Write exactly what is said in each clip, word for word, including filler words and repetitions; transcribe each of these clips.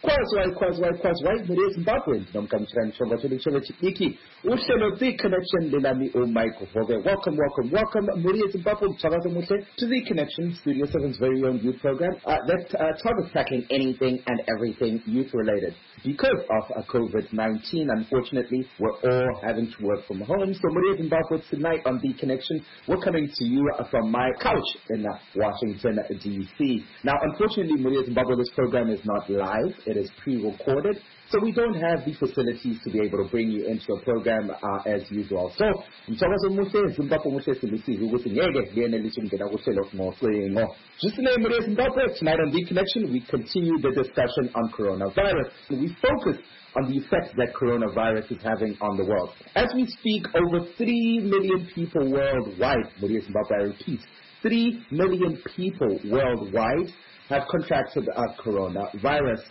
Kwazi, kwazi, kwazi, right? Muriye Zimbabwe. Nomkamchirani chonga chile chile chiki. Ushelo the connection lelami o Michael Hove. Welcome, welcome, welcome. Muriye Zimbabwe. Chagaza Mute to the Connection, Studio seven's very own youth program uh, that uh, targets tackling anything and everything youth related. Because of uh, COVID nineteen, unfortunately, we're all having to work from home. So Muriye Zimbabwe tonight on the Connection, we're coming to you from my couch in uh, Washington D C. Now, unfortunately, Muriye Zimbabwe, this program is not live. It is pre-recorded, so we don't have the facilities to be able to bring you into a program uh, as usual. So, msakazo muse Zimbabwe muse silisizi ukuthi ngeke liene lisungena kuhlelo ngohlelo. Just the name Muriye Zimbabwe. Tonight on The Connection, we continue the discussion on coronavirus. We focus on the effects that coronavirus is having on the world. As we speak, over three million people worldwide, Muriye Zimbabwe, I repeat, three million people worldwide have contracted uh, coronavirus.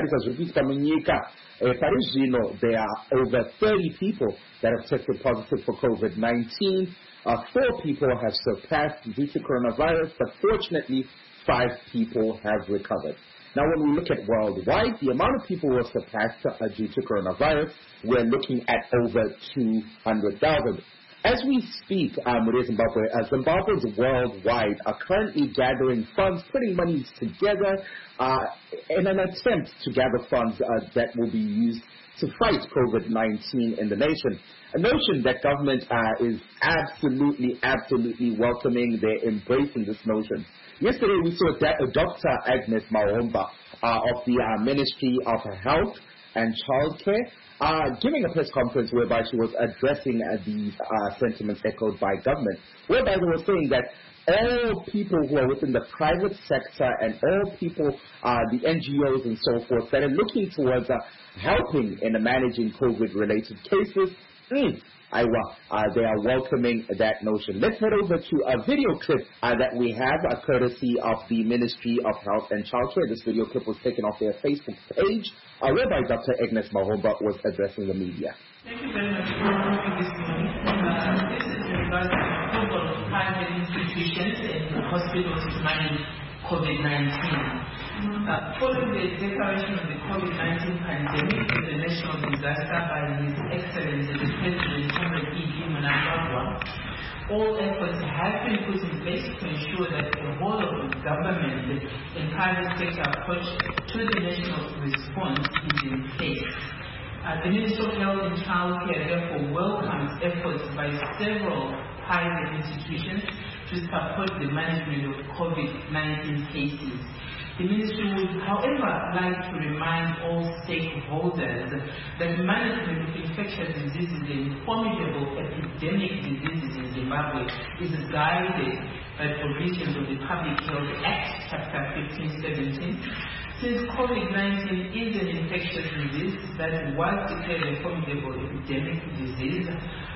There are over thirty people that have tested positive for COVID nineteen. Uh, four people have surpassed due to coronavirus, but fortunately, five people have recovered. Now, when we look at worldwide, the amount of people who are surpassed uh, due to coronavirus, we're looking at over two hundred thousand. As we speak, um, Zimbabwe, uh, Zimbabweans worldwide are currently gathering funds, putting monies together uh, in an attempt to gather funds uh, that will be used to fight COVID nineteen in the nation. A notion that government uh, is absolutely, absolutely welcoming. They're embracing this notion. Yesterday, we saw that, uh, Doctor Agnes Mahomba uh, of the uh, Ministry of Health and Childcare uh, giving a press conference whereby she was addressing uh, these uh, sentiments echoed by government, whereby they were saying that all people who are within the private sector and all people, uh, the N G Os and so forth, that are looking towards uh, helping in managing COVID-related cases, mm, Iwa, uh, they are welcoming that notion. Let's head over to a video clip uh, that we have, a courtesy of the Ministry of Health and Childcare. This video clip was taken off their Facebook page, uh, whereby Doctor Agnes Mahomba was addressing the media. Thank you very much for having this morning. Uh, this is in regards to the approval of private institutions and hospitals to manage COVID nineteen. Uh, following the declaration of the COVID nineteen pandemic as a national disaster by His Excellency the President, Comrade E D Mnangagwa, all efforts have been put in place to ensure that the whole of the government and private sector approach to the national response is in place. Uh, the Ministry of Health and Childcare therefore welcomes efforts by several private institutions to support the management of COVID nineteen cases. The Ministry would, however, like to remind all stakeholders that management of infectious diseases and formidable epidemic diseases in Zimbabwe is guided by provisions of the Public Health Act, Chapter fifteen seventeen. Since COVID nineteen is an infectious disease that was declared a formidable epidemic disease,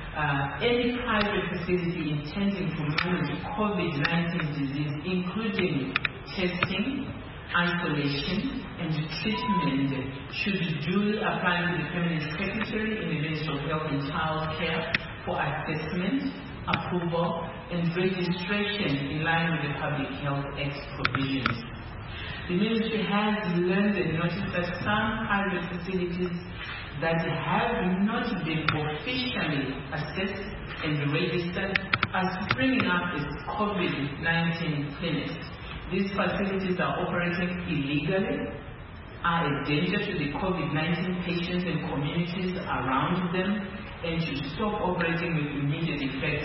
uh, any private facility intending to manage COVID nineteen disease, including testing, isolation, and treatment, should duly apply to the Permanent Secretary in the Ministry of Health and Childcare for assessment, approval, and registration in line with the Public Health Act provisions. The Ministry has learned and noticed that some private facilities that have not been officially assessed and registered are springing up as COVID nineteen clinics. These facilities are operating illegally, are a danger to the COVID nineteen patients and communities around them, and should stop operating with immediate effect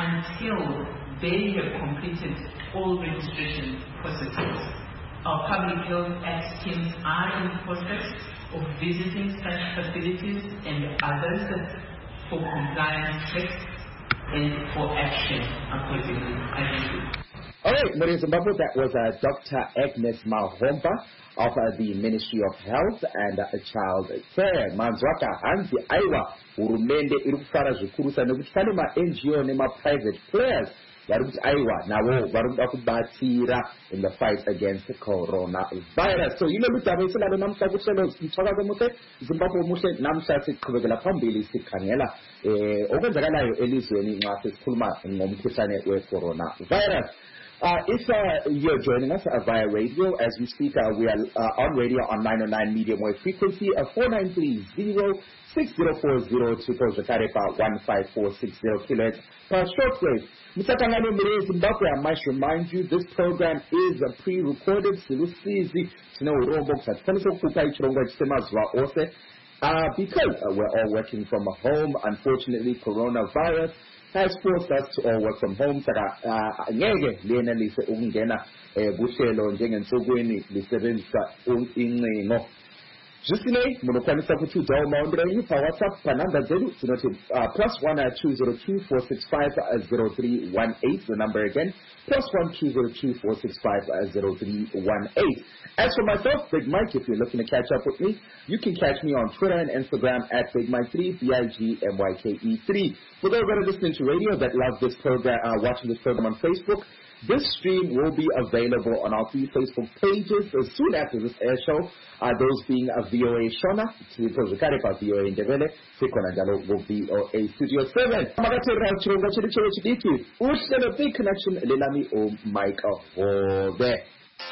until they have completed all registration processes. Our Public Health Act teams are in the process of visiting such facilities and others for compliance checks and for action accordingly. Thank you. All right, Muriye Zimbabwe, that was uh, Doctor Agnes Mahomba of uh, the Ministry of Health and uh, Child Care. Manzwaka hanzi aiwa urumende irikufara zvikuru nekuti pane ma-N G O nema-private players vari kuti aiwa navo vari kuda kubatsira in the fight against coronavirus. So yilo ludaba esilalo namuhla kuhlelo mthwakazo muhle Zimbabwe muhle namuhla siqhubekela phambili sikhangela eh okwenzakalayo elizweni nxa sesikhuluma ngomkhuhlane we-coronavirus. Uh, if uh, you're joining us uh, via radio, as we speak, uh, we are uh, on radio on nine oh nine medium wave frequency, uh, four nine three zero six zero four zero to Zakarepa one five four six zero kilohertz per shortwave. Mister Tangani Mire Zimbabwe, I must remind you this program is a pre-recorded. Silusizi, Tino Robo, Sataniso Kukai Chronga Chisemazwa Ose. Uh, because uh, we're all working from home, unfortunately, coronavirus has forced us to all work from home. Saka ngeke lena lise ukungena kuhlelo njengensukwini lisebenzisa incingo. Jusine munokwanisa ukuthi udawo maundrenyi pa WhatsApp pa number zetu tinothi uh, plus one uh, two zero two four six five uh, zero three one eight. The number again plus one two zero two four six five uh, zero three one eight. As for myself, Big Mike, if you're looking to catch up with me, you can catch me on Twitter and Instagram at Big Mike three, B I G M Y K E three. For those that are listening to radio that love this program, uh, watching this program on Facebook, this stream will be available on our three Facebook pages as soon after this air show. Uh, those being a V O A Shona, Twitter V O A Ndebele, Sikona Jalo will be V O A Studio seven. Magatera Chirunga Chiricho Chidiki, Ushana Big Connection, Lilami O Mike of there.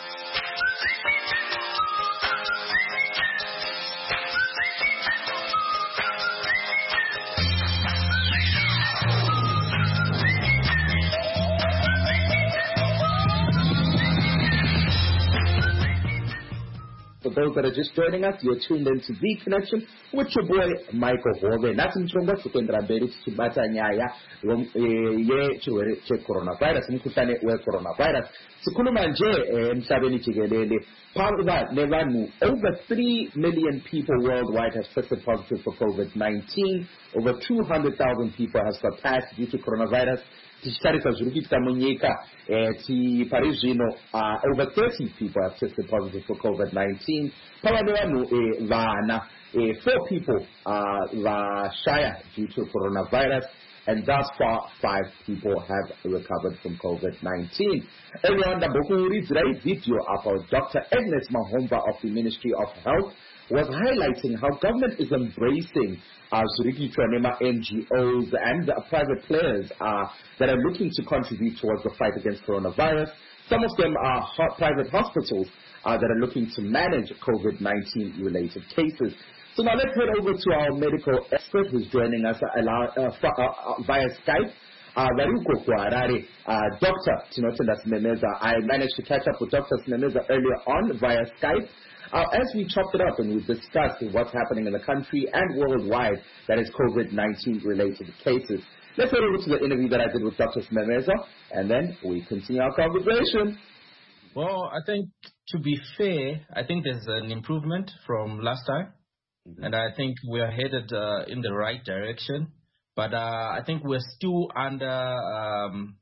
For those that are just joining us, you're tuned into The Connection with your boy Michael Hove. Nathi mchonga tukwendera mbele tibata nyaya ye chiwere che coronavirus, mkutane we coronavirus. Sikhuluma nje emhlabeni jikelele phambi nevanhu over three million people worldwide have tested positive for COVID nineteen. Over two hundred thousand people have surpassed due to coronavirus. Tichitarisa zviri kuitika munyika tipari zvino over thirty people have tested positive for COVID nineteen. Pava nevanhu vana four people vashaya due to coronavirus, and thus far five people have recovered from COVID nineteen. Earlier on, ndambokuridzirai video about Doctor Agnes Mahomba of the Ministry of Health was highlighting how government is embracing uh, N G Os and uh, private players uh, that are looking to contribute towards the fight against coronavirus. Some of them are ho- private hospitals uh, that are looking to manage COVID nineteen related cases. So now let's head over to our medical expert who's joining us uh, uh, uh, via Skype. Uh, uh, Doctor Tinotenda Simemeza. I managed to catch up with Doctor Simemeza earlier on via Skype. Uh, as we chopped it up and we discussed what's happening in the country and worldwide that is COVID nineteen related cases. Let's head over to the interview that I did with Doctor Simemeza, and then we continue our conversation. Well, I think to be fair, I think there's an improvement from last time, mm-hmm. and I think we are headed uh, in the right direction. But uh, I think we're still under um,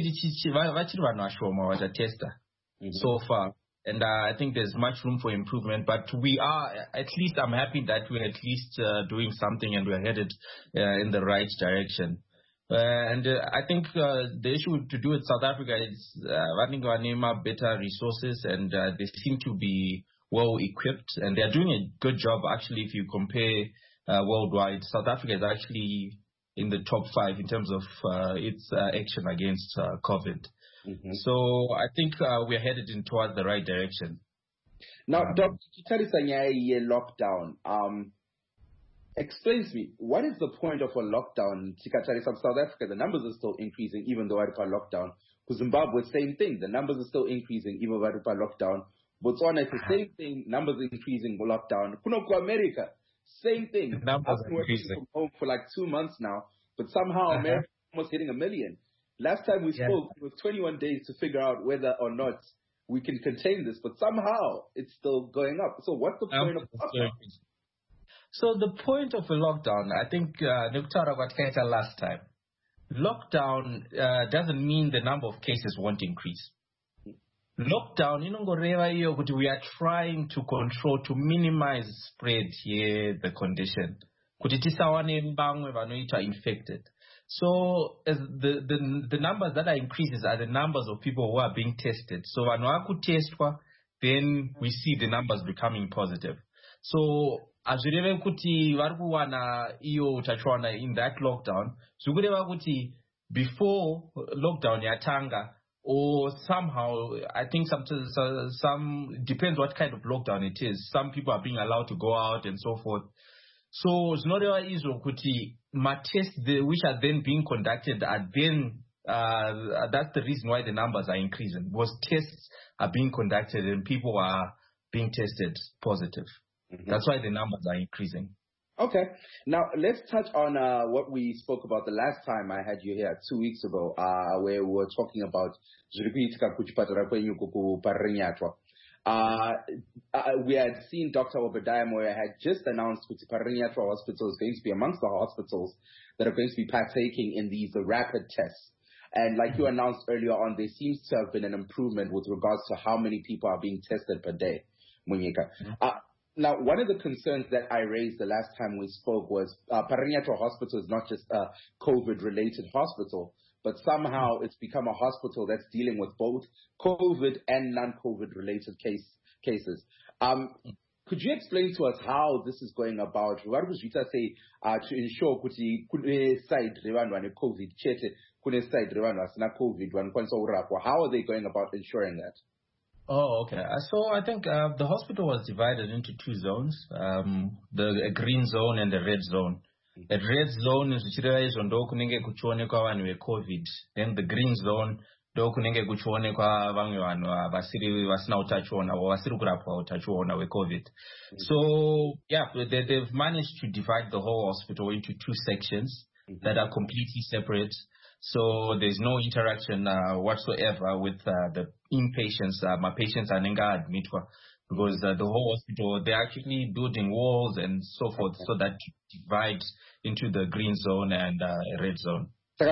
so far. And uh, I think there's much room for improvement, but we are, at least I'm happy that we're at least uh, doing something and we're headed uh, in the right direction. Uh, and uh, I think uh, the issue to do with South Africa is running our name up better resources, and uh, they seem to be well equipped, and they're doing a good job actually. If you compare uh, worldwide, South Africa is actually in the top five in terms of uh, its uh, action against uh, COVID. Mm-hmm. So I think uh, we're headed in towards the right direction. Now, um, Doctor Chitari lockdown. Um, explain to me, what is the point of a lockdown? South Africa, the numbers are still increasing even though we're lockdown. For Zimbabwe, same thing. The numbers are still increasing even though we're lockdown. Botswana, it's the same thing. Numbers increasing lockdown. Kunoko America, same thing. Numbers I've been working from home for like two months now, but somehow uh-huh. America is almost hitting a million. Last time we yeah. spoke, it was twenty-one days to figure out whether or not we can contain this, but somehow it's still going up. So what's the point um, of lockdown? So the point of a lockdown, I think Nuktara uh, last time, lockdown uh, doesn't mean the number of cases won't increase. Lockdown, you know, we are trying to control, to minimize spread here, the condition. Infected. So as the, the the numbers that are increases are the numbers of people who are being tested. So when we test, then we see the numbers becoming positive. So as we kuti varikuwana iyo utachwana in that lockdown, so kuti before lockdown yatanga or somehow, I think some, some depends what kind of lockdown it is. Some people are being allowed to go out and so forth. So it's not is kuti my tests which are then being conducted are then uh, that's the reason why the numbers are increasing. Because tests are being conducted and people are being tested positive. Mm-hmm. That's why the numbers are increasing. Okay. Now, let's touch on uh, what we spoke about the last time I had you here two weeks ago, uh, where we were talking about uh, uh, we had seen Doctor Obadiah Moyo had just announced that Parinyatwa Hospital is going to be amongst the hospitals that are going to be partaking in these uh, rapid tests. And like you announced earlier on, there seems to have been an improvement with regards to how many people are being tested per day. Munyika. Uh, Now, one of the concerns that I raised the last time we spoke was uh, Parinyatwa Hospital is not just a COVID-related hospital, but somehow it's become a hospital that's dealing with both COVID and non-COVID-related case, cases. Um, could you explain to us how this is going about? What would you say uh, to ensure that side COVID, COVID, how are they going about ensuring that? Oh, okay. So I think uh, the hospital was divided into two zones, um, the green zone and the red zone. The red zone is ndo kunenge kuchionekwa vanhu veCovid. Then the green zone ndo kunenge kuchionekwa vamwe vanhu vasiri vasina utachiona or vasiri kurapwa utachiona weCovid. So yeah, they, they've managed to divide the whole hospital into two sections that are completely separate. So there's no interaction uh, whatsoever with uh, the inpatients. Uh, my patients are nenga admitwa because uh, the whole hospital, they're actually building walls and so forth so that to divide into the green zone and uh, red zone. So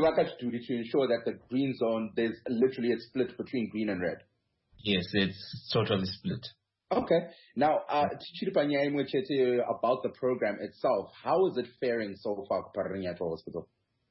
to ensure that the green zone, there's literally a split between green and red. Yes, it's totally split. Okay. Now, uh, about the program itself, how is it faring so far for Parinyatwa Hospital?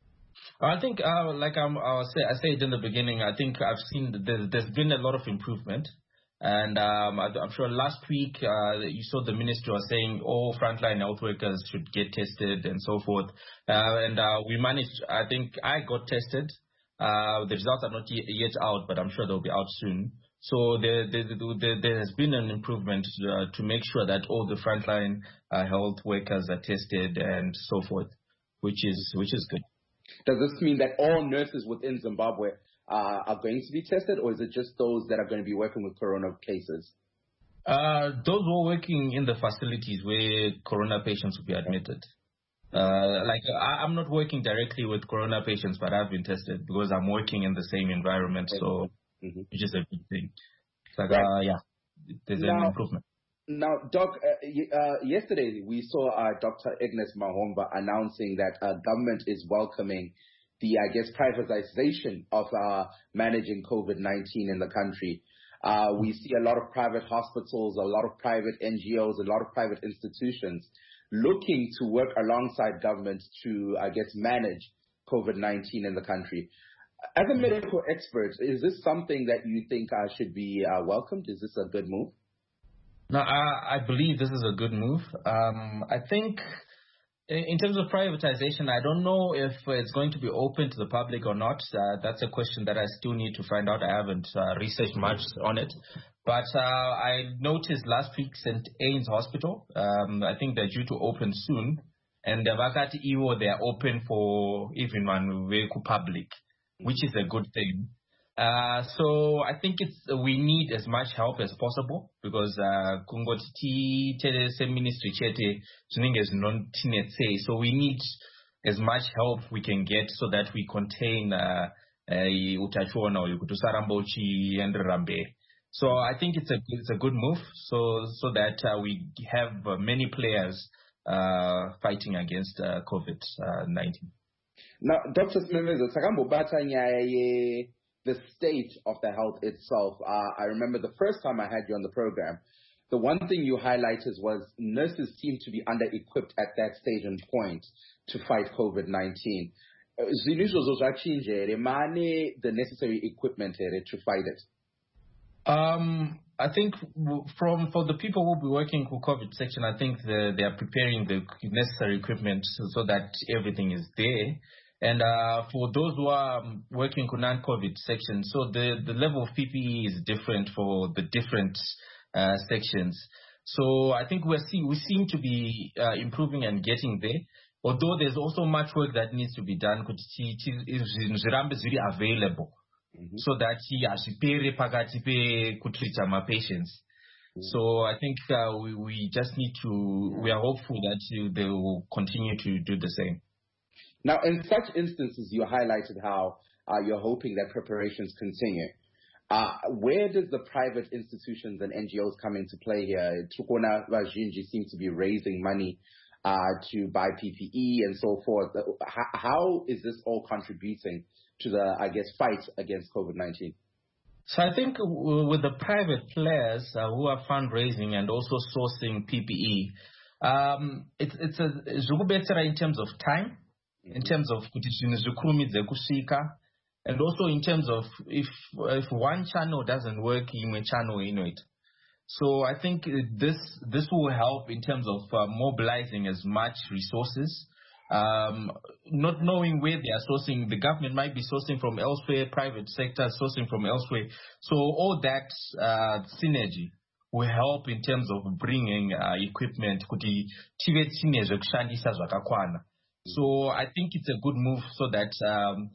I think, uh, like I'm, I'll say, I said in the beginning, I think I've seen there's, there's been a lot of improvement. And um, I'm sure last week uh, you saw the minister was saying all frontline health workers should get tested and so forth. Uh, and uh, we managed, I think I got tested. Uh, the results are not yet out, but I'm sure they'll be out soon. So there, there, there, there has been an improvement uh, to make sure that all the frontline uh, health workers are tested and so forth, which is which is good. Does this mean that all nurses within Zimbabwe uh, are going to be tested, or is it just those that are going to be working with corona cases? Uh, those who are working in the facilities where corona patients will be admitted. Uh, like I, I'm not working directly with corona patients, but I've been tested because I'm working in the same environment, so mm-hmm. which is a good thing. It's like, right. uh, yeah, there's now, an improvement. Now, Doc, uh, uh, yesterday we saw uh, Doctor Agnes Mahomba announcing that uh, government is welcoming the, I guess, privatization of uh, managing COVID nineteen in the country. Uh, we see a lot of private hospitals, a lot of private N G Os, a lot of private institutions looking to work alongside government to, I guess, manage COVID nineteen in the country. As a medical expert, is this something that you think uh, should be uh, welcomed? Is this a good move? No, I, I believe this is a good move. Um, I think in terms of privatization, I don't know if it's going to be open to the public or not. Uh, that's a question that I still need to find out. I haven't uh, researched much on it. But uh, I noticed last week Saint Anne's Hospital, um, I think they're due to open soon. And the Vakati Iwo, they're open for even one public, which is a good thing. Uh, so I think it's uh, we need as much help as possible because kungoti uh, ministry chete so we need as much help we can get so that we contain utachuona ukutusarambochi and rambe. So I think it's a it's a good move so so that uh, we have uh, many players uh, fighting against uh, COVID nineteen. Now, Doctor Smith, the state of the health itself. Uh, I remember the first time I had you on the program, the one thing you highlighted was nurses seem to be under-equipped at that stage and point to fight COVID nineteen. The necessary equipment to fight it. Um, I think from for the people who will be working with COVID section, I think the, they are preparing the necessary equipment so, so that everything is there. And uh, for those who are um, working in non-COVID sections, so the, the level of P P E is different for the different uh, sections. So I think we're see, we seem to be uh, improving and getting there. Although there's also much work that needs to be done, is available mm-hmm. so that he ashipere pakati pe kutreata my patients. Mm-hmm. So I think uh, we, we just need to, we are hopeful that uh, they will continue to do the same. Now, in such instances, you highlighted how uh, you're hoping that preparations continue. Uh, where does the private institutions and N G Os come into play here? Tukona Vazhinji seems to be raising money uh, to buy P P E and so forth. How, how is this all contributing to the, I guess, fight against COVID nineteen? So I think with the private players uh, who are fundraising and also sourcing P P E, um, it's, it's a better in terms of time, mm-hmm. in terms of and also in terms of if if one channel doesn't work, you may channel in it. So I think this this will help in terms of uh, mobilizing as much resources. Um, not knowing where they are sourcing, the government might be sourcing from elsewhere, private sector sourcing from elsewhere. So all that uh, synergy will help in terms of bringing uh, equipment. So I think it's a good move so that um,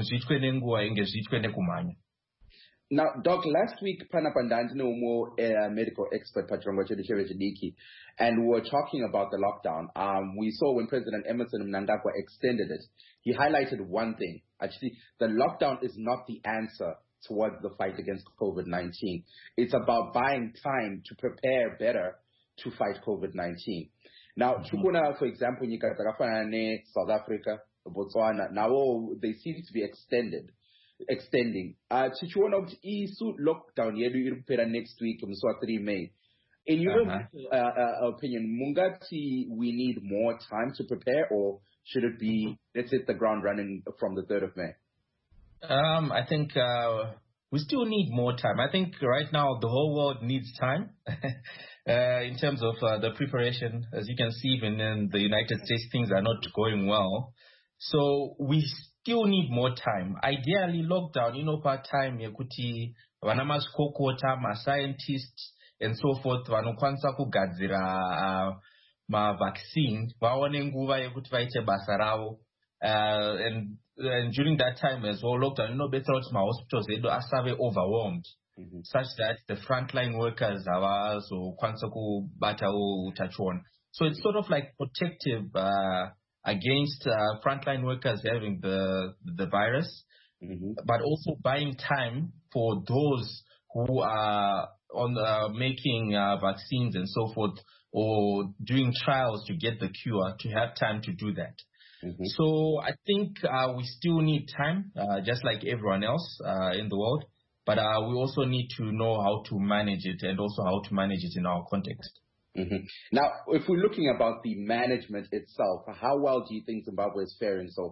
now, Doc, last week, Panapandantino Umo, a medical expert, and we were talking about the lockdown. Um, we saw when President Emerson Mnangagwa extended it, he highlighted one thing. Actually, the lockdown is not the answer towards the fight against COVID nineteen. It's about buying time to prepare better to fight COVID nineteen. Now, mm-hmm. for example, South Africa, Botswana, now they seem to be extended, extending. Uh, Chichuana isu lockdown yedu next week, three May. In your uh-huh. uh, uh, opinion, Mungati, we need more time to prepare, or should it be let's hit the ground running from the third of May? Um, I think uh, we still need more time. I think right now the whole world needs time. Uh, in terms of uh, the preparation, as you can see, even in the United States, things are not going well. So we still need more time. Ideally, lockdown, you know, part-time, yekuti, vanamas kokota, ma scientists, and so forth, vanokwanisa kugadzira ma vaccine, vaone nguva yekuti vaite basa ravo. And and during that time as well, lockdown, you know, better out my hospitals, they do asave overwhelmed. Mm-hmm. Such that the frontline workers have also kwansaku batao tachon. So it's sort of like protective uh, against uh, frontline workers having the the virus, mm-hmm. but also buying time for those who are on uh, making uh, vaccines and so forth, or doing trials to get the cure, to have time to do that. Mm-hmm. So I think uh, we still need time, uh, just like everyone else uh, in the world. But uh, we also need to know how to manage it and also how to manage it in our context. Mm-hmm. Now, if we're looking about the management itself, how well do you think Zimbabwe is faring so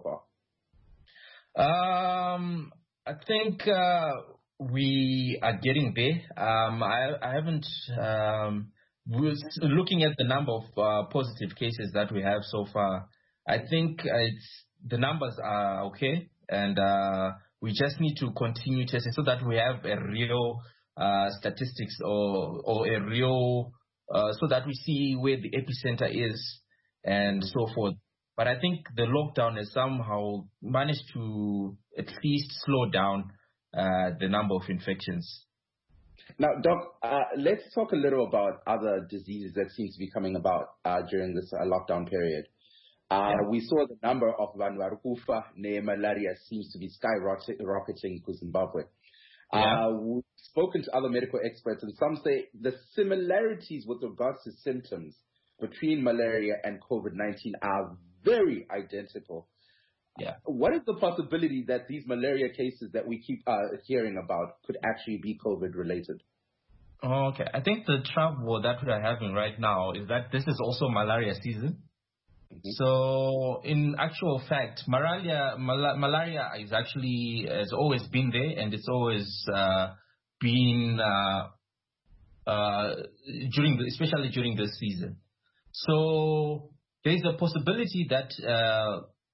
far? Um, I think uh, we are getting there. Um, I, I haven't... Um, looking at the number of uh, positive cases that we have so far, I think it's the numbers are okay, and... Uh, we just need to continue testing so that we have a real uh, statistics or or a real, uh, so that we see where the epicenter is and so forth. But I think the lockdown has somehow managed to at least slow down uh, the number of infections. Now, Doc, uh, let's talk a little about other diseases that seem to be coming about uh, during this uh, lockdown period. Uh, yeah. We saw the number of Vanwarukufa, malaria seems to be skyrocketing in Zimbabwe. Yeah. Uh, we've spoken to other medical experts, and some say the similarities with regards to symptoms between malaria and COVID nineteen are very identical. Yeah. What is the possibility that these malaria cases that we keep uh, hearing about could actually be COVID related? Okay. I think the trouble that we are having right now is that this is also malaria season. Mm-hmm. So, in actual fact, malaria, mal- malaria is actually has always been there, and it's always uh, been uh, uh, during, the, especially during this season. So, there is a possibility that uh,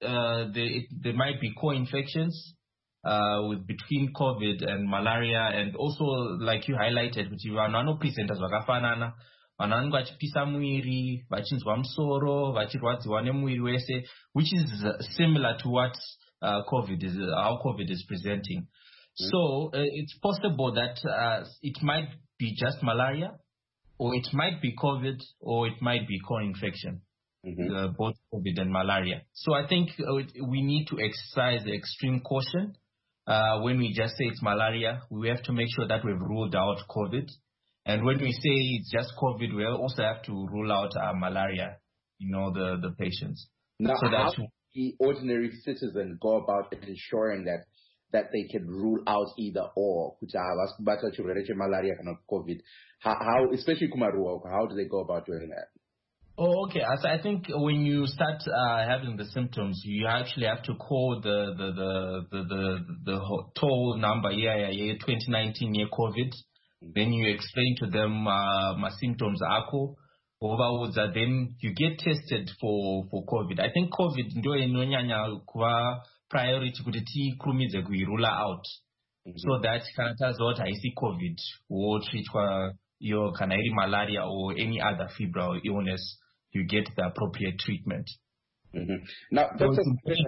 uh, there, it, there might be co-infections uh, with between COVID and malaria, and also like you highlighted, which you are presenters vakafanana, vanhu vachipisa muiri, vachinzwa musoro, vachirwadziwa nemuiri wese, which is similar to what uh, COVID is, uh, how COVID is presenting. Mm-hmm. So uh, it's possible that uh, it might be just malaria, or it might be COVID, or it might be co-infection, mm-hmm. uh, both COVID and malaria. So I think uh, we need to exercise extreme caution uh, when we just say it's malaria. We have to make sure that we've ruled out COVID. And when we say it's just COVID, we also have to rule out uh, malaria, you know, the, the patients. Now, so how does the ordinary citizen go about ensuring that that they can rule out either or, malaria and COVID? How, how especially Kumarua, how do they go about doing that? Oh, okay. So I think when you start uh, having the symptoms, you actually have to call the the the the the, the toll number. Yeah, yeah, yeah. twenty nineteen year COVID. Then you explain to them uh, my symptoms ako, over then you get tested for, for COVID. I think COVID ndio inonyanya kwa priority kuti krumize kuirula out. Mm-hmm. So that kana tazota haisi COVID or treatwa yo kana iri malaria or any other febrile illness, you get the appropriate treatment. Mm-hmm. Now, Doctor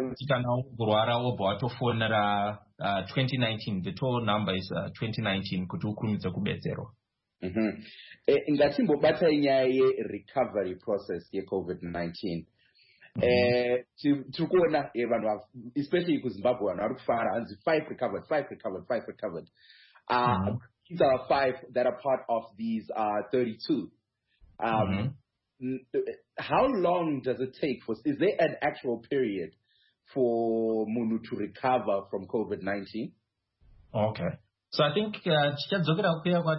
uh, twenty nineteen, the total number is uh, twenty nineteen. Mm-hmm. In that recovery process, COVID nineteen. Especially because Zimbabwe, five recovered, five recovered, five recovered. Uh, mm-hmm. These are five that are part of these uh, thirty-two. Um, mm-hmm. How long does it take for, is there an actual period for Munu to recover from COVID nineteen? Okay. So I think mm-hmm.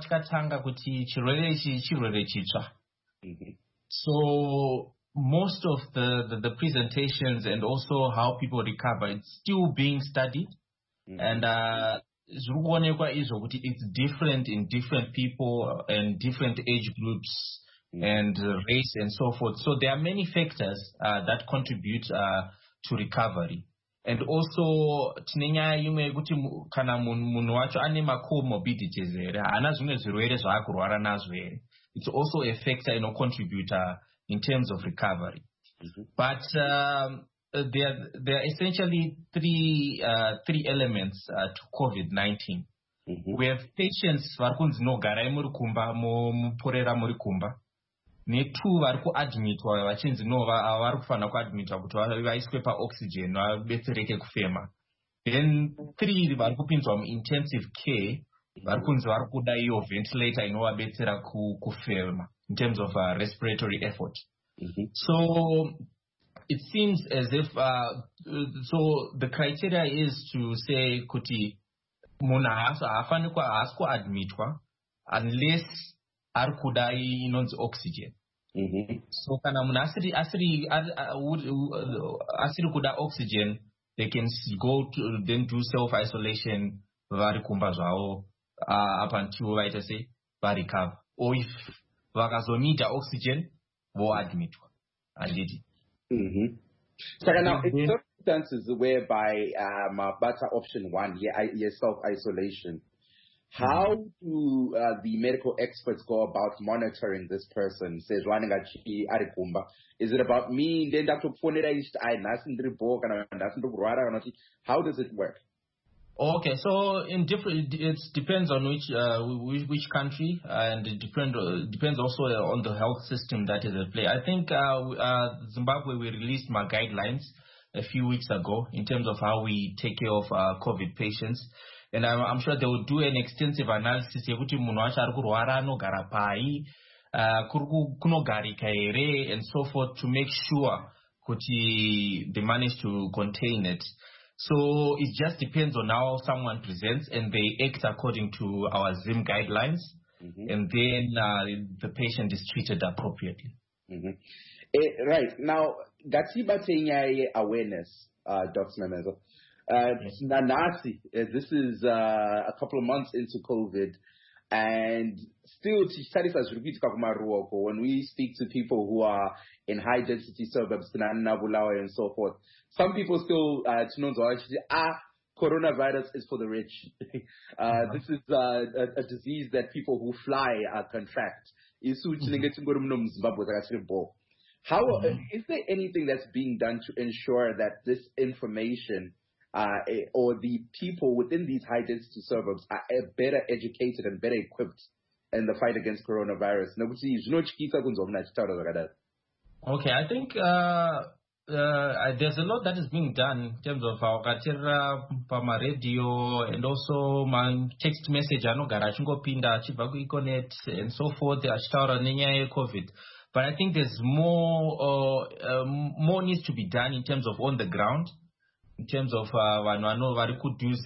So most of the, the, the presentations and also how people recover, it's still being studied. Mm-hmm. And uh, it's different in different people and different age groups. Mm-hmm. And uh, race and so forth. So there are many factors uh, that contribute uh, to recovery. And also, tinenya yume kuti kana munhu wacho ane comorbidities ere, ana zvimwe zvirwere zvaakurwara nazvo ere. It's also a factor, you know, contributor in terms of recovery. Mm-hmm. But um, there, there are essentially three uh, three elements uh, to COVID nineteen. Mm-hmm. We have patients varikunzi nogara muri kumba muporera muri kumba. Netu vari kuadmitwa vachinzi no vari kufanira kuadmitwa kuti vaiswe paoxygen vabetsereke kufema. Then three vari kupinzwa muintensive care vari kunzi vari kuda iyo ventilator inovabetsera kufema in terms of uh, respiratory effort. Mm-hmm. So it seems as if uh, so the criteria is to say kuti munhu haafani haasi kuadmitwa unless ari kuda inonzi oxygen. Mm-hmm. So kana munhu asiri asiri asiri kuda oxygen, they can go to then do self isolation vari kumba zvavo uh, up until vaita sei varecover, or if vakazonida oxygen voadmitwa handiti. Mm-hmm. So now in circumstances whereby um better option one, yeah, yeah, self isolation, how do uh, the medical experts go about monitoring this person? Says is it about me? Then Doctor how does it work? Okay, so in different, it depends on which uh, which, which country, and it depend uh, depends also on the health system that is at play. I think uh, uh, Zimbabwe, we released my guidelines a few weeks ago in terms of how we take care of uh, COVID patients. And I'm, I'm sure they will do an extensive analysis and so forth to make sure they manage to contain it. So it just depends on how someone presents, and they act according to our Zim guidelines, mm-hmm. and then uh, the patient is treated appropriately. Mm-hmm. Uh, right. Now, Gatsiba Tenya awareness, uh, Doctor Memezo. Uh, Nanasi, uh, this is uh, a couple of months into COVID. And still, when we speak to people who are in high density suburbs, and so forth, some people still, uh, ah, coronavirus is for the rich. uh, mm-hmm. This is uh, a, a disease that people who fly uh, contract. How mm-hmm. is there anything that's being done to ensure that this information uh, or the people within these high density suburbs are better educated and better equipped in the fight against coronavirus? Okay, I think uh, uh, there's a lot that is being done in terms of our Pama radio and also my text message pinda and so forth. COVID. But I think there's more, uh, um, more needs to be done in terms of on the ground, in terms of uh, could use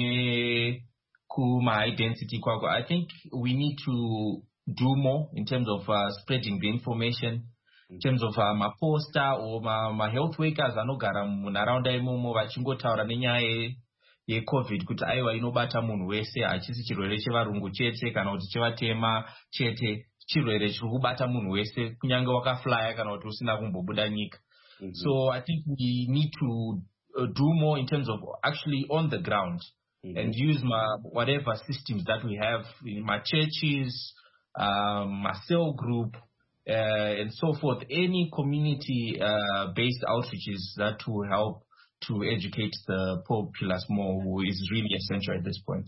kuma identity. I think we need to do more in terms of uh, spreading the information, in terms of uh, my poster or my, my health workers. I know around vachingo taura nenyaya yeCovid kuti aiwa inobata munhu wese achisi chirwere chevarungu chete kana kuti chevatema chete, chirwere chiri kubata munhu wese kunyange wakaflya kana kuti usina kumbobuda nyika. So I think we need to uh, do more in terms of actually on the ground mm-hmm. and use my whatever systems that we have in my churches, um, my cell group, uh, and so forth. Any community uh, based outreaches that will help to educate the populace more, who is really essential at this point.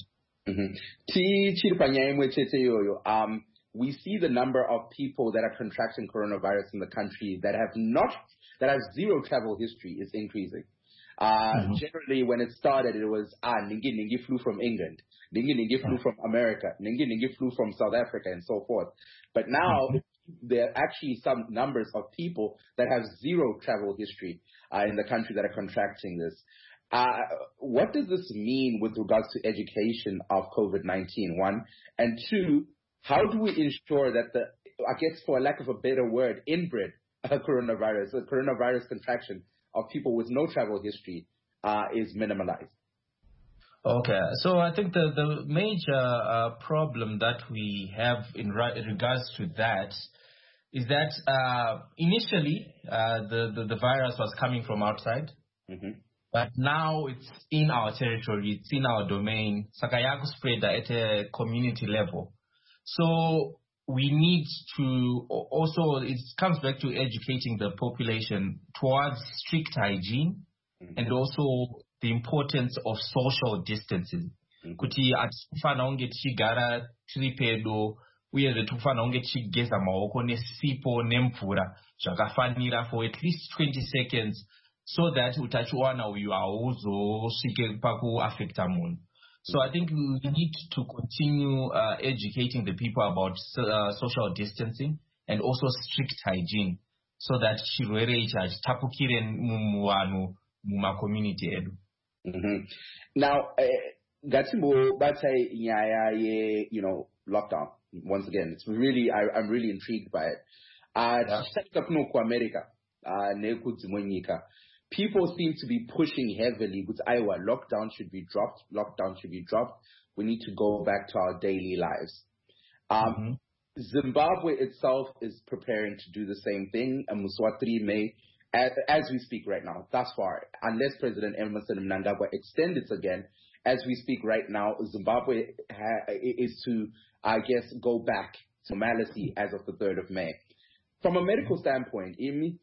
Mm-hmm. Um, we see the number of people that are contracting coronavirus in the country that have not, that have zero travel history is increasing. Uh, mm-hmm. Generally, when it started, it was, ah, Ningi Ningi flew from England, Ningi Ningi flew from America, Ningi Ningi flew from South Africa, and so forth. But now, mm-hmm. there are actually some numbers of people that have zero travel history uh, in the country that are contracting this. Uh, what does this mean with regards to education of COVID nineteen, one? And two, how do we ensure that the, I guess for lack of a better word, inbred uh, coronavirus, a coronavirus contraction of people with no travel history uh, is minimalized? Okay, so I think the, the major uh, problem that we have in, ra- in regards to that is that uh, initially uh, the, the, the virus was coming from outside, mm-hmm. but now it's in our territory, it's in our domain. Sakayaku spread at a community level. So we need to also, it comes back to educating the population towards strict hygiene mm-hmm. and also the importance of social distancing. Kuti atifana unge tichigara tiri pedo uyezve tikufana unge tichigeza maoko nesipo nemvura zvakafanira for at least twenty seconds so that utachiwana uyu hauzosvike pakuaffecta munhu. So I think we need to continue uh, educating the people about uh, social distancing and also strict hygiene so that chirwere ichi hachitapukire muvanhu muma community edu. Mm-hmm. Now, Gatimbo Batai Nyaya, you know, lockdown. Once again, it's really, I, I'm really intrigued by it. Uh, America, people seem to be pushing heavily with Iowa. Lockdown should be dropped. Lockdown should be dropped. We need to go back to our daily lives. Um, mm-hmm. Zimbabwe itself is preparing to do the same thing. And Mswatini may. As, as we speak right now, thus far, unless President Emmerson Mnangagwa extends it again, as we speak right now, Zimbabwe ha- is to, I guess, go back to normalcy as of the third of May. From a medical standpoint,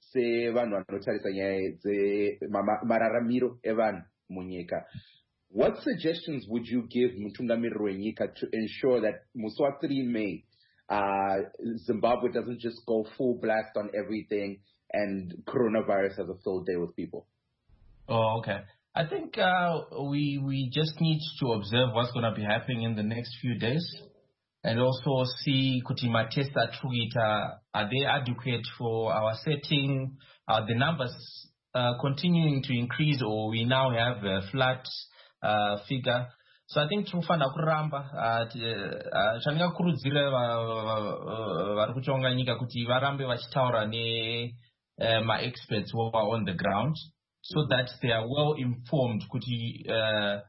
what suggestions would you give Mtungamiri Rwenyika to ensure that Mswatini May, uh, Zimbabwe doesn't just go full blast on everything and coronavirus has a field day with people? Oh, okay. I think uh, we we just need to observe what's going to be happening in the next few days, and also see kuti matest atruita are they adequate for our setting? Are the numbers uh, continuing to increase, or we now have a flat uh, figure? So I think tofana kuramba chandingakurudzira vari kutonga nyika kuti varambe vachitaura ne Uh, my experts who are on the ground so that they are well informed kuti uh,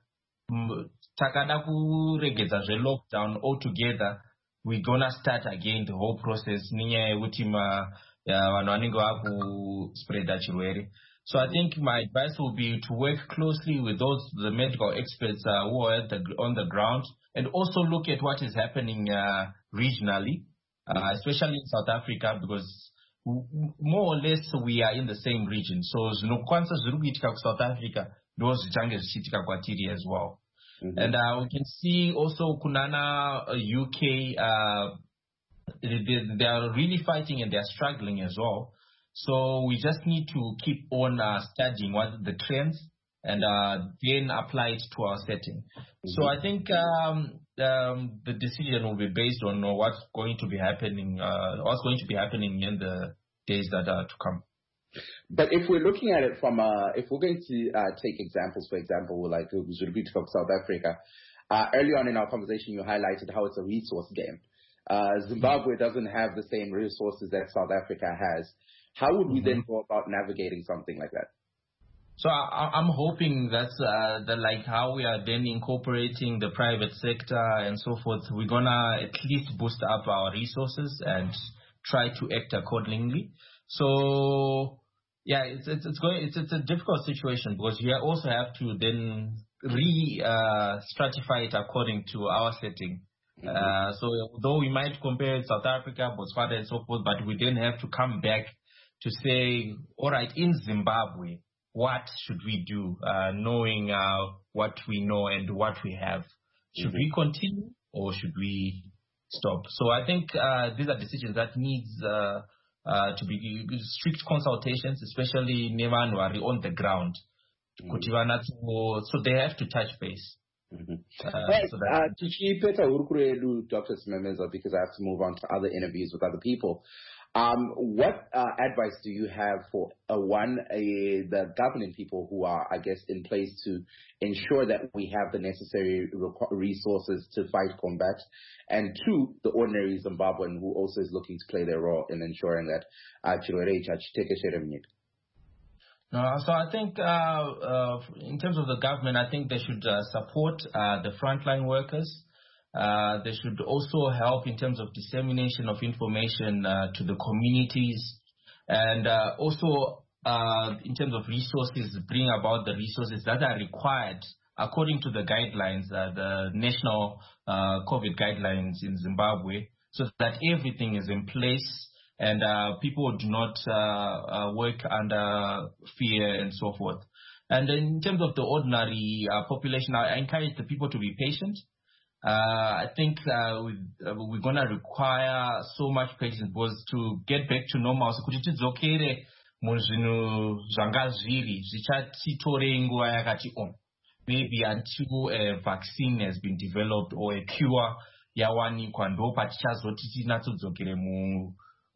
takada kuregedza zve-lockdown altogether, we're gonna start again the whole process nenyaya yekuti vanhu vanenge vakuspreada chirwere. So I think my advice will be to work closely with those the medical experts uh, who are at the, on the ground, and also look at what is happening uh, regionally, uh, especially in South Africa, because more or less we are in the same region. So zvinokwanisa zviri kuitika kuSouth Africa ndo zvichange zvichiitika kwatiri as well. Mm-hmm. And uh, we can see also kunana uh, U K, uh, they, they are really fighting and they are struggling as well. So we just need to keep on uh, studying what the trends and uh, then apply it to our setting. Mm-hmm. So I think um, um, the decision will be based on what's going to be happening, uh, what's going to be happening in the days that are to come. But if we're looking at it from, uh, if we're going to uh, take examples, for example, like Zulubitu from South Africa, uh, early on in our conversation you highlighted how it's a resource game. Uh, Zimbabwe doesn't have the same resources that South Africa has. How would we mm-hmm. then go about navigating something like that? So I, I'm hoping that's uh, that like how we are then incorporating the private sector and so forth, we're gonna at least boost up our resources and try to act accordingly. So yeah, it's it's, it's going it's, it's a difficult situation because you also have to then re uh, stratify it according to our setting. Mm-hmm. Uh, so although we might compare South Africa, Botswana, and so forth, but we then have to come back to say, all right, in Zimbabwe, what should we do, uh, knowing uh, what we know and what we have? Should mm-hmm. we continue or should we stop? So I think uh, these are decisions that needs uh, uh, to be strict consultations, especially nevanhu vari on the ground. Mm-hmm. So they have to touch base. Mm-hmm. Uh, right. so uh, Doctor Simemeza, because I have to move on to other interviews with other people. Um, what uh, advice do you have for uh, one, uh, the governing people who are, I guess, in place to ensure that we have the necessary resources to fight combat, and two, the ordinary Zimbabwean who also is looking to play their role in ensuring that uh, No, so I think uh, uh, in terms of the government, I think they should uh, support uh, the frontline workers. Uh, they should also help in terms of dissemination of information uh, to the communities, and uh, also uh, in terms of resources, bring about the resources that are required according to the guidelines, uh, the national uh, COVID guidelines in Zimbabwe, so that everything is in place and uh, people do not uh, uh, work under fear and so forth. And in terms of the ordinary uh, population, I encourage the people to be patient. Uh, I think uh, we, uh, we're going to require so much patience because to get back to normal, so kuti tidzokere muzvinhu zvanga zviri zvichatitore nguva yakati om. Maybe until a vaccine has been developed or a cure yawanikwa ndo patichazoti tinatsodzokere mu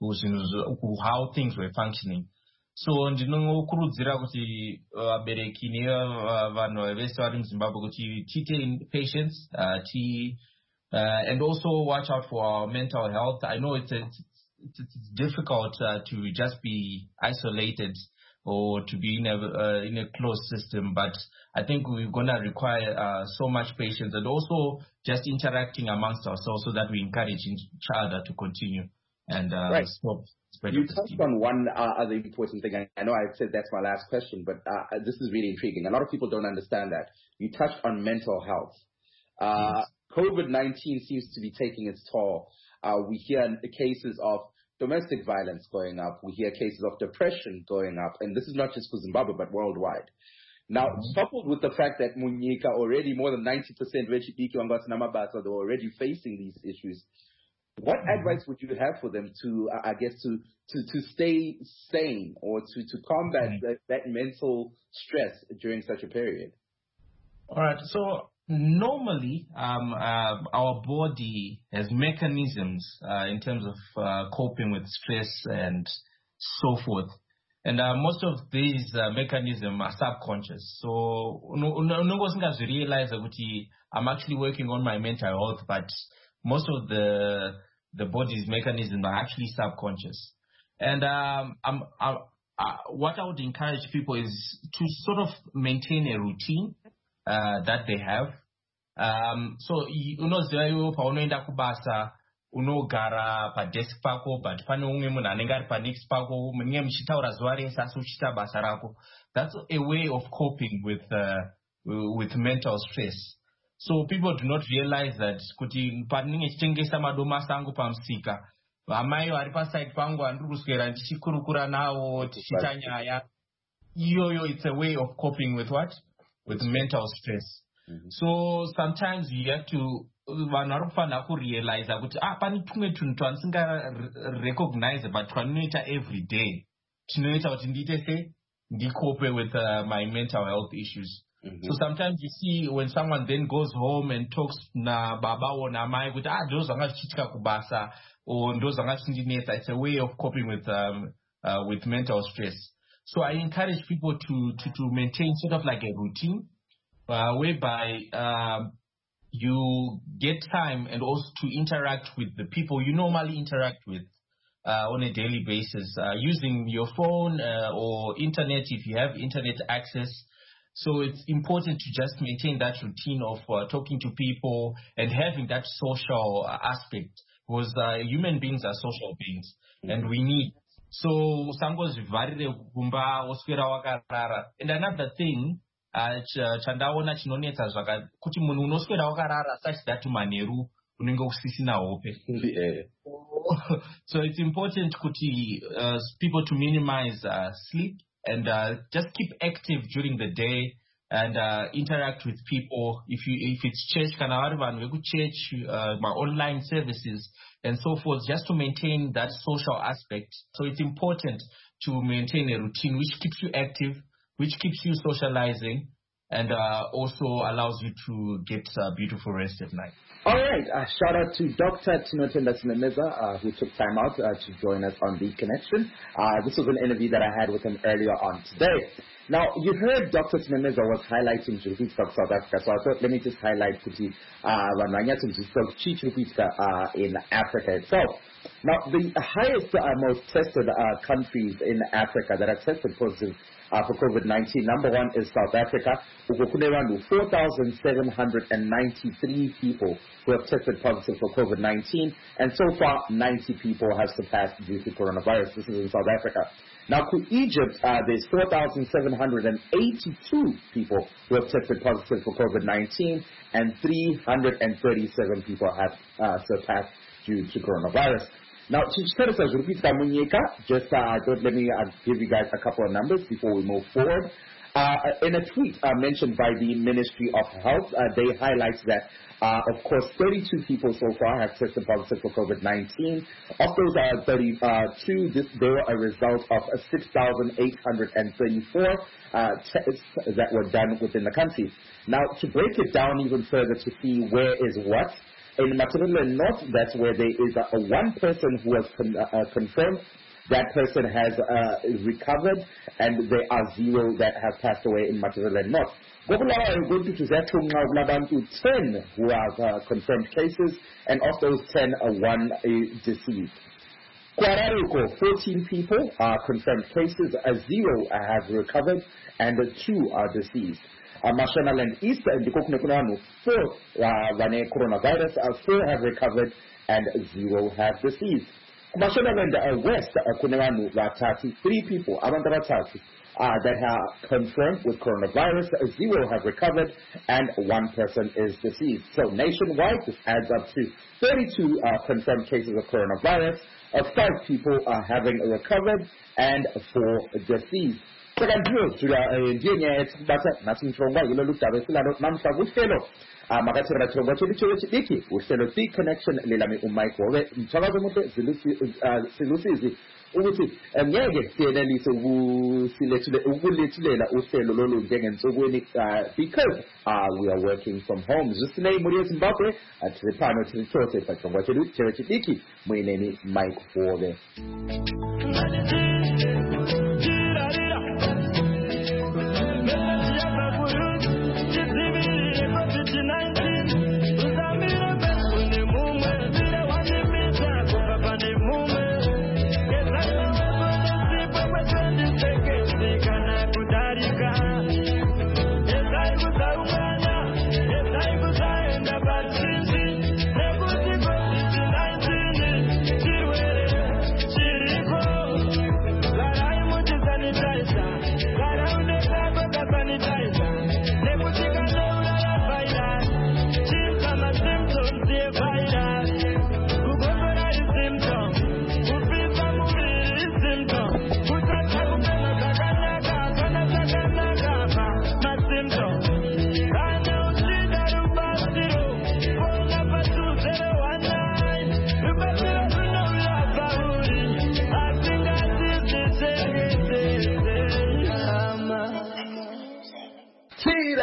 how things were functioning. So ndinokurudzira kuti vabereki nevanhu vese vari muZimbabwe kuti tiite patience, uh, t, uh, and also watch out for our mental health. I know it's it's, it's, it's difficult uh, to just be isolated or to be in a uh, in a closed system, but I think we're gonna require uh, so much patience and also just interacting amongst ourselves so that we encourage each other to continue and uh, right. stop. You touched on one uh, other important thing. I know I said that's my last question, but uh, this is really intriguing. A lot of people don't understand that. You touched on mental health. Uh, yes. COVID nineteen seems to be taking its toll. Uh, we hear cases of domestic violence going up. We hear cases of depression going up. And this is not just for Zimbabwe, but worldwide. Now, mm-hmm. coupled with the fact that Munyika already, more than ninety percent, they're already facing these issues. What advice would you have for them to, I guess, to, to, to stay sane or to, to combat mm-hmm. that, that mental stress during such a period? All right. So normally, um, uh, our body has mechanisms uh, in terms of uh, coping with stress and so forth. And uh, most of these uh, mechanisms are subconscious. So I realize that I'm actually working on my mental health, but most of the the body's mechanisms are actually subconscious. And um, I'm, I'm, uh, what I would encourage people is to sort of maintain a routine. uh, that they have. Um, so, unoziva iwe paunoenda kubasa, unogara padesk pako, but pane umwe munhu anenge ari panext pako, munenge muchitaura zuva rese asi uchiita basa rako. That's a way of coping with uh, with mental stress. So people do not realize that kuti paninge chitengesa madomasi angu pamusika, amai vari paside pangu andiri kuswera ndichikurukura nawo tichiita nyaya. Iyoyo, it's a way of coping with what? With mental stress. Mm-hmm. So sometimes you have to vanhu vari kufanira kurealize kuti ah pane tumwe tunhu twandisinga recognize but twandinoita every day tinoita kuti ndiite sei ndikope with uh, my mental health issues. Mm-hmm. So sometimes you see when someone then goes home and talks na baba or na mai kuti ah ndo zvanga zvichiitika kubasa or ndo zvanga zvindinetsa. It's a way of coping with um, uh, with mental stress. So I encourage people to to to maintain sort of like a routine uh, whereby um, you get time and also to interact with the people you normally interact with uh, on a daily basis uh, using your phone uh, or internet if you have internet access. So it's important to just maintain that routine of uh, talking to people and having that social uh, aspect because uh, human beings are social beings mm-hmm. and we need. So sangozvivarire kumba oswera wakarara. And another thing chandaona chinonetsa zvaka kuti munhu unoswera wakarara such that maneru unenge usisina hope. So it's important kuti uh, people to minimize uh, sleep and uh, just keep active during the day and uh, interact with people. If you if it's church, kana vari vanhu veku church, uh, my online services and so forth, just to maintain that social aspect. So it's important to maintain a routine which keeps you active, which keeps you socializing, and uh, also allows you to get a beautiful rest at night. All right. Uh, shout out to Doctor Tinotenda Simemeza, uh, who took time out uh, to join us on The Connection. Uh, this was an interview that I had with him earlier on today. Now, you heard Doctor Simemeza was highlighting Chirupitska of South Africa, so I thought let me just highlight Kuti Wanwanyatum uh, in Africa itself. Now, the highest, uh, most tested uh, countries in Africa that have tested positive uh, for COVID nineteen, number one is South Africa. four thousand seven hundred ninety-three people who have tested positive for COVID nineteen, and so far, ninety people have surpassed due to coronavirus. This is in South Africa. Now, to Egypt, uh, there's four thousand seven hundred eighty-two people who have tested positive for COVID nineteen, and three hundred thirty-seven people have uh, surpassed due to coronavirus. Now, just uh, let me uh, give you guys a couple of numbers before we move forward. Uh, in a tweet uh, mentioned by the Ministry of Health, uh, they highlight that, uh, of course, thirty-two people so far have tested positive for COVID nineteen. Of those uh, thirty-two, this, they were a result of uh, six thousand eight hundred thirty-four uh, tests that were done within the country. Now, to break it down even further to see where is what, in Matabele North, that's where there is a, a one person who has con- uh, confirmed. That person has uh, recovered, and there are zero that have passed away in Matabele North. Gobulawa going to ten who have uh, confirmed cases, and of those ten, uh, one is deceased. Kwarariko, fourteen people are confirmed cases, uh, zero have recovered, and uh, two are deceased. Uh, Mashonaland East and the Kokunekunanu, four uh, coronavirus, uh, four have recovered, and zero have deceased. Mashonaland uh, West, uh, Kunewanu, Ratati, three people, Amanda Ratati, uh, that are confirmed with coronavirus, uh, zero have recovered, and one person is deceased. So nationwide, this adds up to thirty-two uh, confirmed cases of coronavirus, uh, five people are having recovered, and four deceased. Ndiyo nyaya basa nasinchongwa ilo lutaba silano namhla kuhlelo makathera chongwa chelicho chidiki uhlelo The Connection lelami uMike wobe mthakazo muhle silusizi ukuthi ngeke siyenelise ukusilethule ukulethulela uhlelo lolu njengensukwini because uh, we are working from home. Zisine muri eZimbabwe athipano thithose pachongwa chelicho chidiki mwineni Mike wobe. Yes, I was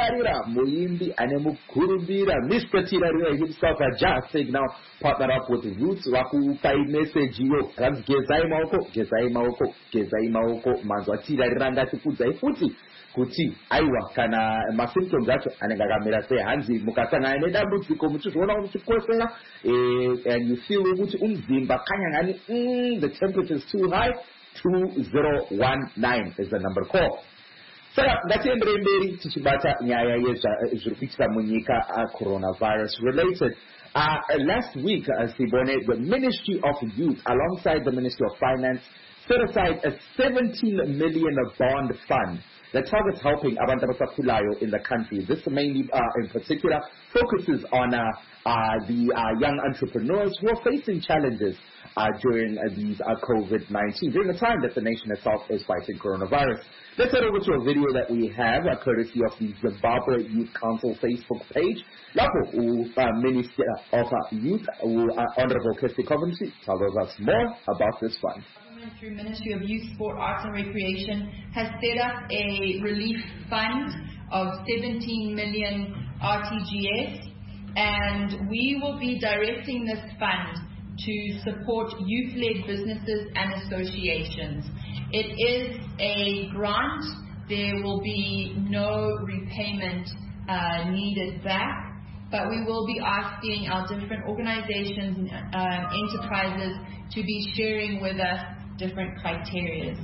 Tirarira, Muimbi, Anemu Kurumbira, Mister Tirarira himself had just said now partner up with Roots, Waku Pai message yo, Rams Gezai Maoko, Gezai Maoko, Gezai Maoko, Mazwa Tirarira Ngati Kudzai Futi. Kuti aiwa kana masymptoms acho anengakamira sei hanzi mukasangana nedambudziko muchizoona muchikwesera and you feel ukuthi umzimba kanyangani mm, the temperature is too high. Two zero one nine is the number call. Saka ngatiendere mberi tichibata nyaya yezviri kuitika munyika coronavirus related. Uh, last week, uh, Sibone, the Ministry of Youth, alongside the Ministry of Finance, set aside a seventeen million bond fund that targets helping abantu abasakhulayo in the country. This mainly, uh, in particular, focuses on uh, uh, the uh, young entrepreneurs who are facing challenges uh, during uh, these uh, COVID nineteen, during the time that the nation itself is fighting coronavirus. Let's head over to a video that we have, uh, courtesy of the Zimbabwe Youth Council Facebook page. Lapo, uh, Minister of uh, Youth, uh, Honorable Kirsty Coventry, tells us more about this fund. Through Ministry of Youth, Sport, Arts and Recreation has set up a relief fund of seventeen million R T G S, and we will be directing this fund to support youth-led businesses and associations. It is a grant. There will be no repayment uh, needed back, but we will be asking our different organizations and uh, enterprises to be sharing with us different criteria.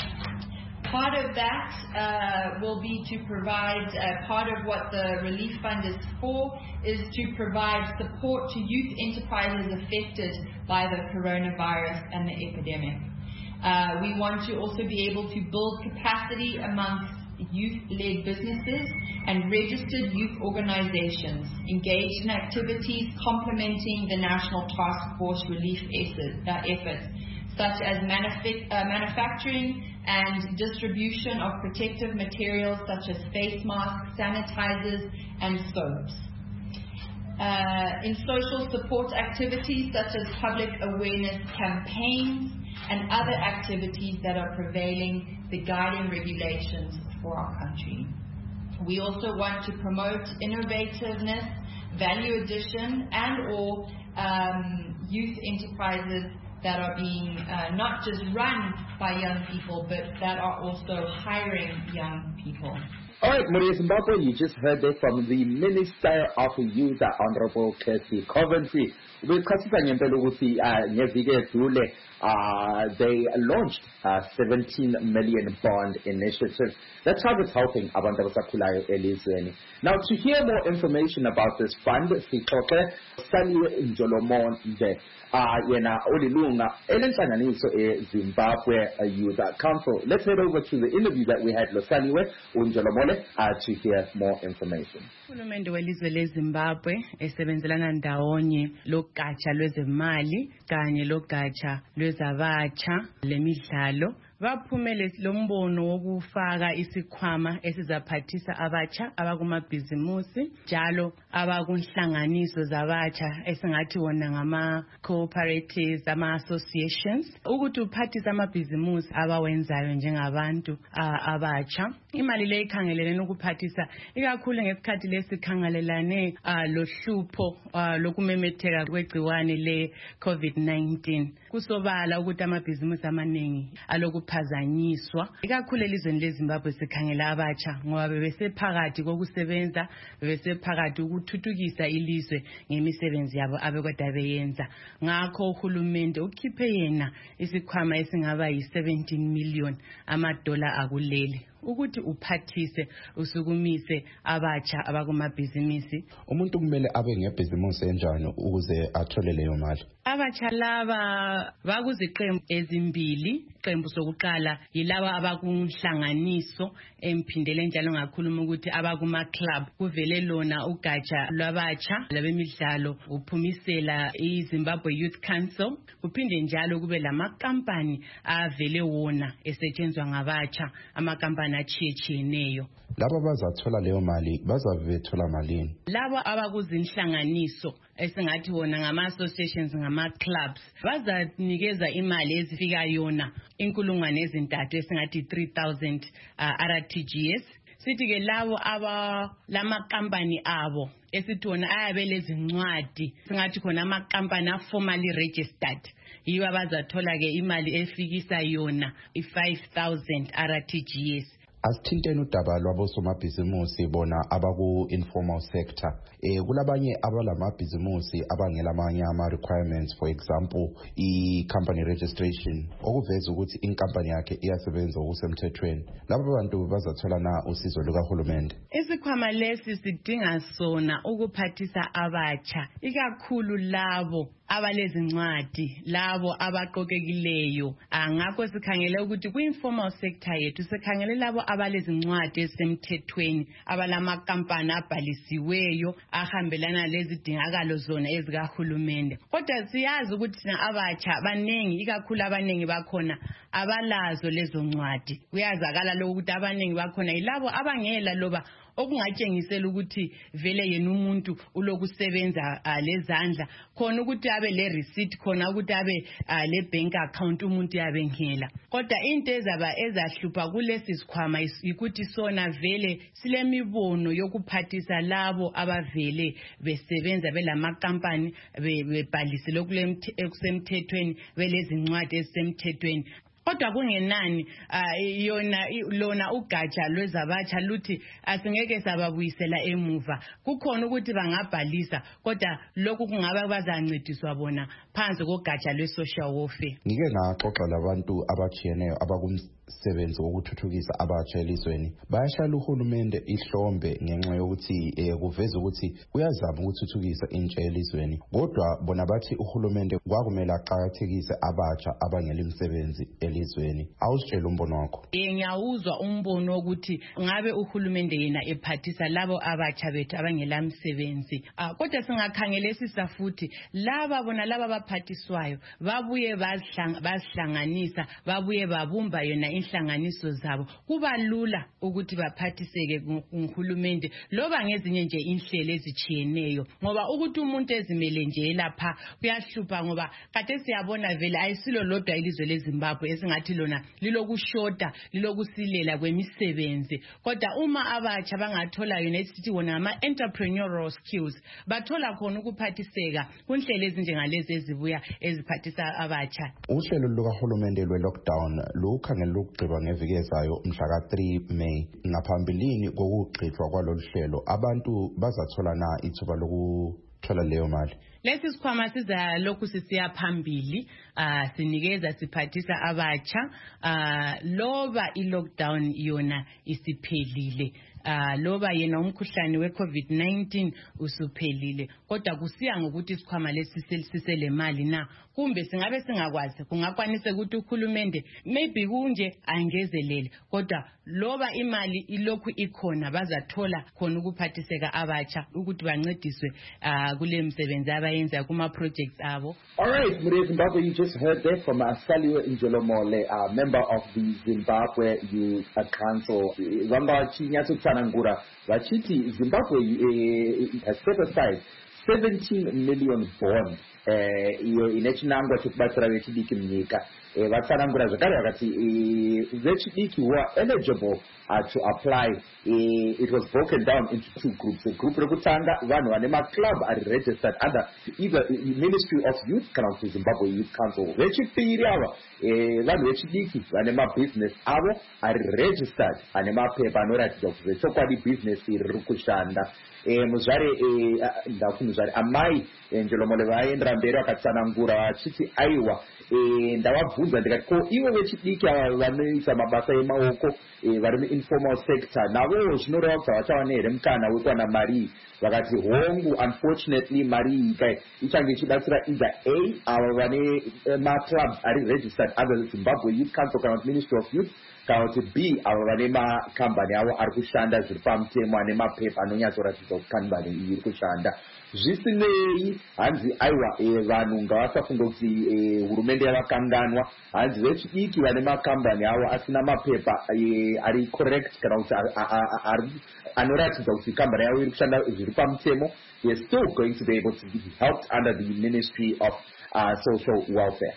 Part of that uh, will be to provide, uh, part of what the relief fund is for, is to provide support to youth enterprises affected by the coronavirus and the epidemic. Uh, we want to also be able to build capacity amongst youth-led businesses and registered youth organizations engaged in activities complementing the National Task Force relief efforts, such as manufa- uh, manufacturing and distribution of protective materials such as face masks, sanitizers, and soaps. Uh, in social support activities such as public awareness campaigns and other activities that are prevailing the guiding regulations for our country. We also want to promote innovativeness, value addition, and or um, youth enterprises that are being uh, not just run by young people, but that are also hiring young people. All right, Maria Zimbabwe, you just heard that from the Minister of Youth, Honorable Kirsty Coventry. Uh, they launched a seventeen million bond initiative that targets helping abantu abasakhulayo elizweni. Now, to hear more information about this fund, sixoxe Saliwe Njolomonde, yena olilunga elenhlanganiso eZimbabwe Youth Council. Let's head over to the interview that we had Saliwe Njolomole uh, to hear more information. Uhulumende welizwe leZimbabwe esebenzelana ndawonye logatsha lwezemali kanye logatsha lwezabatsha lemidlalo baphumele lombono wokufaka isikhwama esizaphathisa abatsha abakumabhizimusi njalo abakunhlanganiso zabatsha esingathi wona ngama cooperatives, ama associations, ukuthi uphathise amabhizimusi abawenzayo njengabantu abatsha. Imali le ikhangelelene ukuphathisa ikakhulu ngesikhathi lesikhangelelane lohlupho lokumemetheka kwegciwane le COVID nineteen. Kusobala ukuthi amabhizimusi amaningi alokuphazanyiswa ikakhulu elizweni leZimbabwe sikhangela abatsha ngoba bebesephakathi kokusebenza, bebesephakathi ukuthuthukisa ilizwe ngemisebenzi yabo abekade beyenza. Ngakho uhulumende ukhiphe yena isikhwama esingaba yi seventeen million amadola akuleli ukuthi uphathise usukumise abatsha abakumabhizinisi. Umuntu kumele abe ngebhizimusi enjani ukuze athole leyo mali? Abatsha laba bakuziqembu ezimbili. Iqembu sokuqala yilaba abakunhlanganiso emphindele njalo ngakhuluma ukuthi abakuma club. Kuvele lona ugatsha lwabatsha labemidlalo uphumisela iZimbabwe Youth Council. Kuphinde njalo kube lamakampani avele wona esetshenzwa ngabatsha, amakampani achiyetshiyeneyo. Laba bazathola leyo mali bazabethola malini? Laba abakuzinhlanganiso esingathi wona ngama associations ngama clubs bazanikeza imali ezifika yona inkulungwane ezintathu esingathi three thousand uh, R T G S. sithi ke labo aba lama company abo esithona ayabe lezincwadi singathi khona ama company a formally registered yiba bazathola ke imali efikisa yona i five thousand R T G S. Asithintene udaba lwabosomabhizimusi bona abaku-informal sector. Eh kulabanye abalamabhizimusi abangelamanye ama-requirements, for example i-company registration okuveza ukuthi inkampani yakhe iyasebenza okusemthethweni. Labo bantu bazathola na usizo lukahulumende? Isikhwama lesi sidinga sona ukuphathisa abatsha ikakhulu labo abalezincwadi labo abaqokekileyo. Ngakho sikhangele ukuthi kwi-informal sector yethu sikhangele labo abalezincwadi ezisemthethweni abalama-kampani abhalisiweyo ahambelana lezidingakalo zona ezikahulumende. Kodwa siyazi ukuthi thina abatsha abaningi ikakhulu abaningi bakhona abalazo lezo ncwadi. Kuyazakala lokho ukuthi abaningi bakhona yilabo abangela loba okungatshengisela ukuthi vele yena umuntu ulokusebenza uh, lezandla khona ukuthi abe le receipt khona ukuthi abe uh, le bank account umuntu yabe ngela. Kodwa into ezaba ezahlupha kulesi sikhwama ukuthi sona vele silemibono yokuphathisa labo abavele besebenza belama company bebhalisile okusemthethweni belezincwadi ezisemthethweni. Kodwa kungenani yona lona ugatsha lwezabatsha luthi asingeke sababuyisela emuva. Kukhona ukuthi bangabhalisa kodwa lokhu kungaba bazancediswa bona phansi kogatsha lwe-social warfare. Ngike ngaxoxa labantu abajiyeneyo abakumsebenzi wokuthuthukisa abatsha elizweni. Bayashala uhulumende ihlombe ngenxa yokuthi eh, kuveza ukuthi uyazama ukuthuthukisa intsha elizweni. Kodwa bona bathi uhulumende kwakumele aqakathekise abatsha abangelimsebenzi elizweni. Awusitshela umbono wakho. Ngiyawuzwa umbono ukuthi ngabe uhulumende yena ephathisa labo abatsha bethu abangelamsebenzi. Uh, kodwa singakhangelisisa futhi laba bona laba baphathiswayo babuye bazihlanganisa babuye babumba yona inhlanganiso zabo. Kuba lula ukuthi baphathiseke nguhulumende loba ngezinye nje inhlelo ezichiyeneyo ngoba ukuthi umuntu ezimele nje lapha kuyahlupha ngoba kade siyabona vele ayisilo lodwa ilizwe leZimbabwe esingathi lona lilokushota lilokusilela kwemisebenzi. Kodwa uma abatsha bangathola yona esithi wona ama entrepreneurial skills bathola khona ukuphathiseka kunhlelo ezinjengalezi ezibuya eziphathisa abatsha. Uhlelo lukahulumende lwe-lockdown lukhangela ukugqiba ngeviki ezayo mhla ka three May. Ngaphambilini kokugqithwa kwalolu hlelo abantu bazathola na ithuba lokuthola leyo mali? Lesi sikhwama siza lokhu sisiya phambili uh, sinikeza siphathisa abatsha uh, loba i-lockdown yona isiphelile. Uh, loba yena umkhuhlane we COVID nineteen usuphelile kodwa kusiya ngokuthi isikhwama lesi sisele mali na kumbe singabe singakwazi kungakwanise ukuthi uhulumende maybe kunje angezelele kodwa loba imali ilokhu ikhona bazathola khona ukuphathiseka abatsha ukuthi bancediswe uh, kule msebenzi abayenza kuma projects abo. All right, Mure Zimbabwe, you just heard that from Asaliwe Njolomole, a member of the Zimbabwe Youth Council. Vamba chinyatso tsanangura vachiti Zimbabwe uh, has set aside seventeen million bond iyo uh, ine chinangwa chekubatsira vechidiki munyika. Vatsanangura zvakare vakati vechidiki who are eligible uh, to apply. Uh, it was broken down into two groups. A group rekutanga vanhu vane maclub are registered under either Ministry of Youth Council, Zimbabwe Youth Council. Vechipiri ava vanhu vechidiki vane mabusiness avo are registered ane mapepa anoratidza kuti vechokwadi business iri riri kushanda. Muzvare ndakuti muzvare amai Njolomole vaendera mberi vakatsanangura vachiti aiwa ndavabvunza ndikati ko ivo vechidiki ava vanoita mabasa emaoko vari muinformal sector navo zvinoreva kuti havachava nehere mukana wekuwana mari? Vakati hongu, unfortunately mari iyi kai ichange ichibatsira either A ava vane maclubs ari registered under Zimbabwe Youth Council kana kuti Ministry of Youth kana kuti B ava vane makambani avo ari kushanda zviri pamutemo ane mapepa anonyatsoratidza kuti kambani iyi iri kushanda. Zvisinei hanzi aiwa vanhu ngavasafunga kuti hurumende yavakanganwa. Hanzi vechidiki vane makambani avo asina mapepa ari correct kana kuti anoratidza kuti kambani yavo iri kushanda zviri pamutemo, they are still going to be able to be helped under the Ministry of uh, Social Welfare.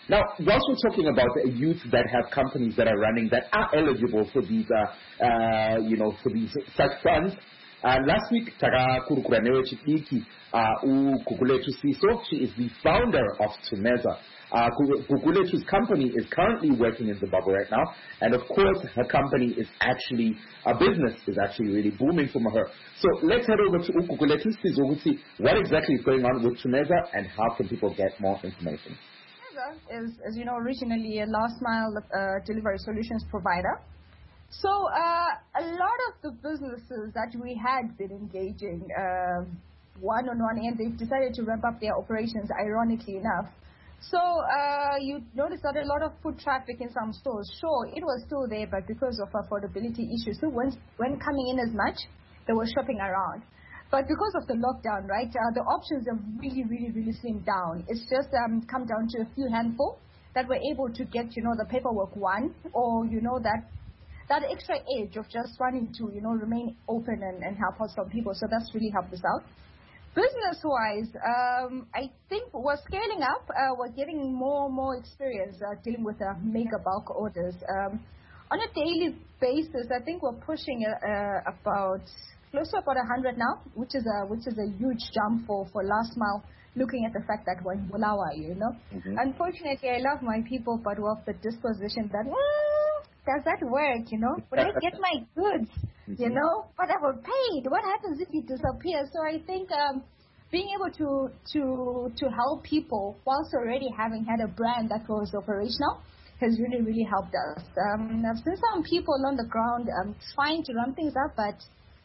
Now, whilst we're talking about the youth that have companies that are running that are eligible for these, uh, uh, you know, for these such funds, uh, last week, takakurukura newe chidiki, uGugulethu Siso, she is the founder of Tumeza. Uh, Gugulethu's company is currently working in Zimbabwe right now, and of course, her company is actually, a business is actually really booming for her. So let's head over to Gugulethu Siso to see what exactly is going on with Tumeza and how can people get more information. Is, as you know, originally a last mile uh, delivery solutions provider. So uh, a lot of the businesses that we had been engaging uh, one on one, and they've decided to ramp up their operations, ironically enough. So uh, you notice that a lot of foot traffic in some stores. Sure, it was still there, but because of affordability issues, so when, when coming in as much, they were shopping around. But because of the lockdown, right, uh, the options have really, really, really slimmed down. It's just um, come down to a few handful that were able to get, you know, the paperwork one, or, you know, that that extra edge of just wanting to, you know, remain open and, and help out some people. So that's really helped us out. Business-wise, um, I think we're scaling up. Uh, we're getting more and more experience uh, dealing with uh, mega bulk orders. Um, on a daily basis, I think we're pushing uh, about... close to about one hundred now, which is a which is a huge jump for, for last mile, looking at the fact that we're in Bulawayo, you know. Mm-hmm. Unfortunately, I love my people, but we're of the disposition that, mm, does that work, you know? Will I get my goods, mm-hmm. you know? But I were paid. What happens if you disappear? So I think um, being able to, to, to help people whilst already having had a brand that was operational has really, really helped us. Um, I've seen some people on the ground um, trying to run things up, but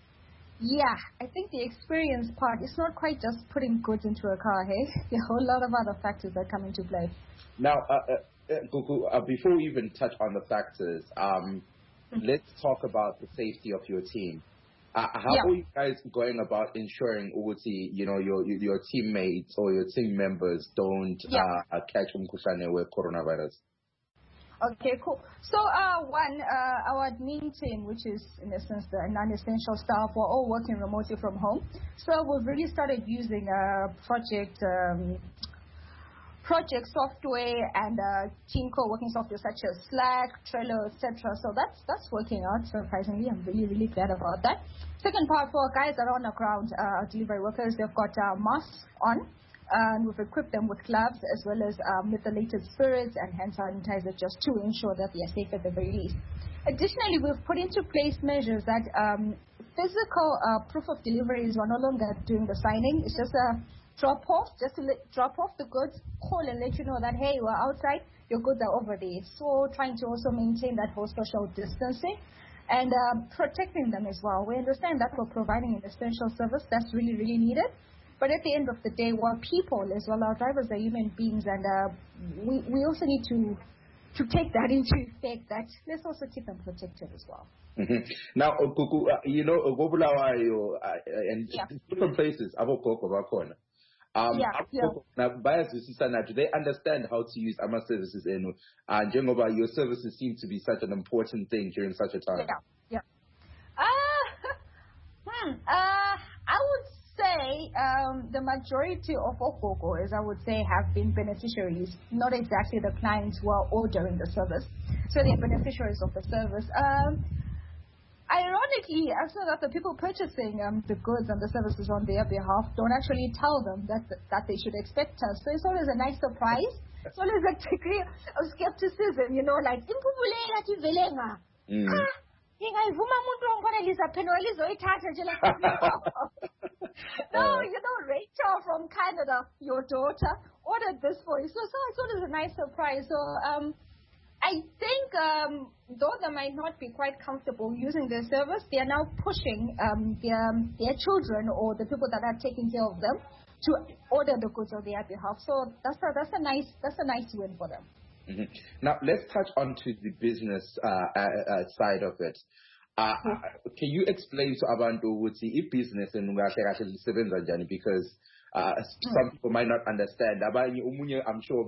yeah, I think the experience part, it's not quite just putting goods into a car, hey? There are a whole lot of other factors that come into play. Now, uh, uh, Gugu, uh, before we even touch on the factors, um, mm-hmm. let's talk about the safety of your team. Uh, how yeah. are you guys going about ensuring, Uguti, you know, your your teammates or your team members don't yeah. uh, catch umkhuhlane with coronavirus? Okay, cool. So, uh, one, uh, our admin team, which is in essence the non-essential staff, we're all working remotely from home. So we've really started using uh, project um, project software and uh, team co-working software such as Slack, Trello, et cetera. So that's that's working out surprisingly. I'm really really glad about that. Second part, for guys that are on the ground, uh, delivery workers, they've got uh, masks on. And we've equipped them with gloves as well as um, methylated spirits and hand sanitizer just to ensure that they are safe at the very least. Additionally, we've put into place measures that um, physical uh, proof of deliveries, we're no longer doing the signing. It's just a drop off, just to let, drop off the goods, call and let you know that, hey, we're outside, your goods are over there. So trying to also maintain that whole social distancing and um, protecting them as well. We understand that we're providing an essential service that's really, really needed. But at the end of the day, we're people as well. Our drivers are human beings, and uh, we we also need to to take that into effect. That let's also keep them protected as well. Mm-hmm. Now, Gugu, uh, you know, Bulawayo uh, and yeah. different places, Abokoko, Bakona. Um, yeah, yeah. Now, buyers, do they understand how to use Ama services? And uh, Jengoba, your services seem to be such an important thing during such a time. Yeah, yeah. Uh, hmm, uh, I would say um, the majority of Okoko, as I would say, have been beneficiaries, not exactly the clients who are ordering the service. So they're beneficiaries of the service. Um, ironically, I saw that the people purchasing um, the goods and the services on their behalf don't actually tell them that that they should expect us. So it's always a nice surprise. It's always a degree of skepticism, you know, like, mm. ah, no, you know, Rachel from Canada, your daughter, ordered this for you. So, so I thought it was a nice surprise. So um, I think um, though they might not be quite comfortable using their service, they are now pushing um, their, their children or the people that are taking care of them to order the goods on their behalf. So that's a, that's a nice that's a nice win for them. Mm-hmm. Now let's touch on to the business uh, uh, uh, side of it. Uh, mm-hmm. Can you explain to Abantu what the business and because uh, some mm-hmm. people might not understand. I'm sure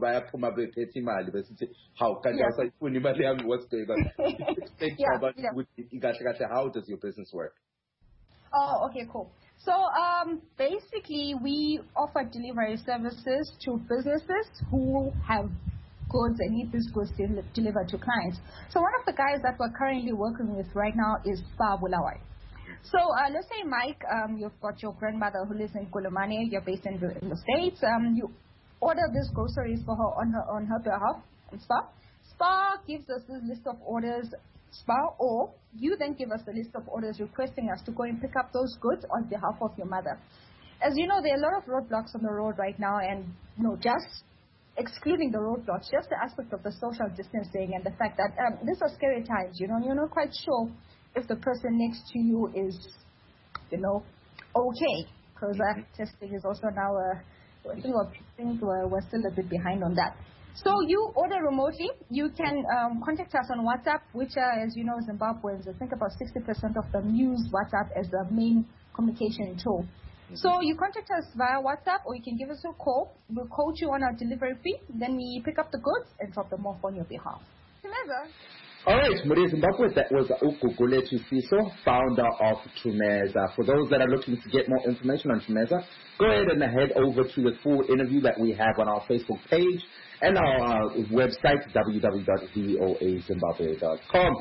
how can yeah. what's going on? Explain yeah, about yeah. how does your business work? Oh, okay, cool. So um, basically, we offer delivery services to businesses who have goods and need these goods del- delivered to clients. So one of the guys that we're currently working with right now is Spa Bulawayo. So uh, let's say, Mike, um, you've got your grandmother who lives in Kulumane, you're based in the, in the States. Um, you order these groceries for her on her on her behalf on Spa. Spa gives us this list of orders, Spa, or you then give us a list of orders requesting us to go and pick up those goods on behalf of your mother. As you know, there are a lot of roadblocks on the road right now, and you know, just excluding the roadblocks, just the aspect of the social distancing and the fact that um, these are scary times, you know, you're not quite sure if the person next to you is, you know, okay, because that testing is also now, uh, I think, I think we're, we're still a bit behind on that. So you order remotely. You can um, contact us on WhatsApp, which, uh, as you know, Zimbabweans, I think about sixty percent of them use WhatsApp as the main communication tool. Mm-hmm. So you contact us via WhatsApp, or you can give us a call. We'll quote you on our delivery fee. Then we pick up the goods and drop them off on your behalf. Remember? All right, Maria Zimbabwe, that was Uguguletu Siso, founder of Tumeza. For those that are looking to get more information on Tumeza, go ahead and head over to the full interview that we have on our Facebook page and our uh, website, w w w dot v o a zimbabwe dot com.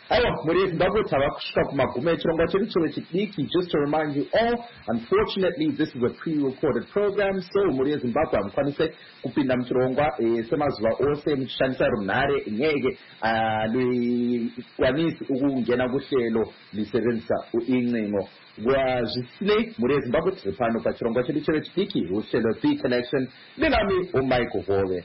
Just to remind you all, unfortunately, this is a pre-recorded program, so Maria Zimbabwe, I'm going to say, kupinda mchirongwa semazuva ose mchishandisa runhare ngeke kwanisi ukungena kuhlelo lisebenzisa uincingo kwazvisinei. Maria Zimbabwe tiri pano pachirongwa chedu chevechidiki uhlelo The Connection ndinami uMichael Hove.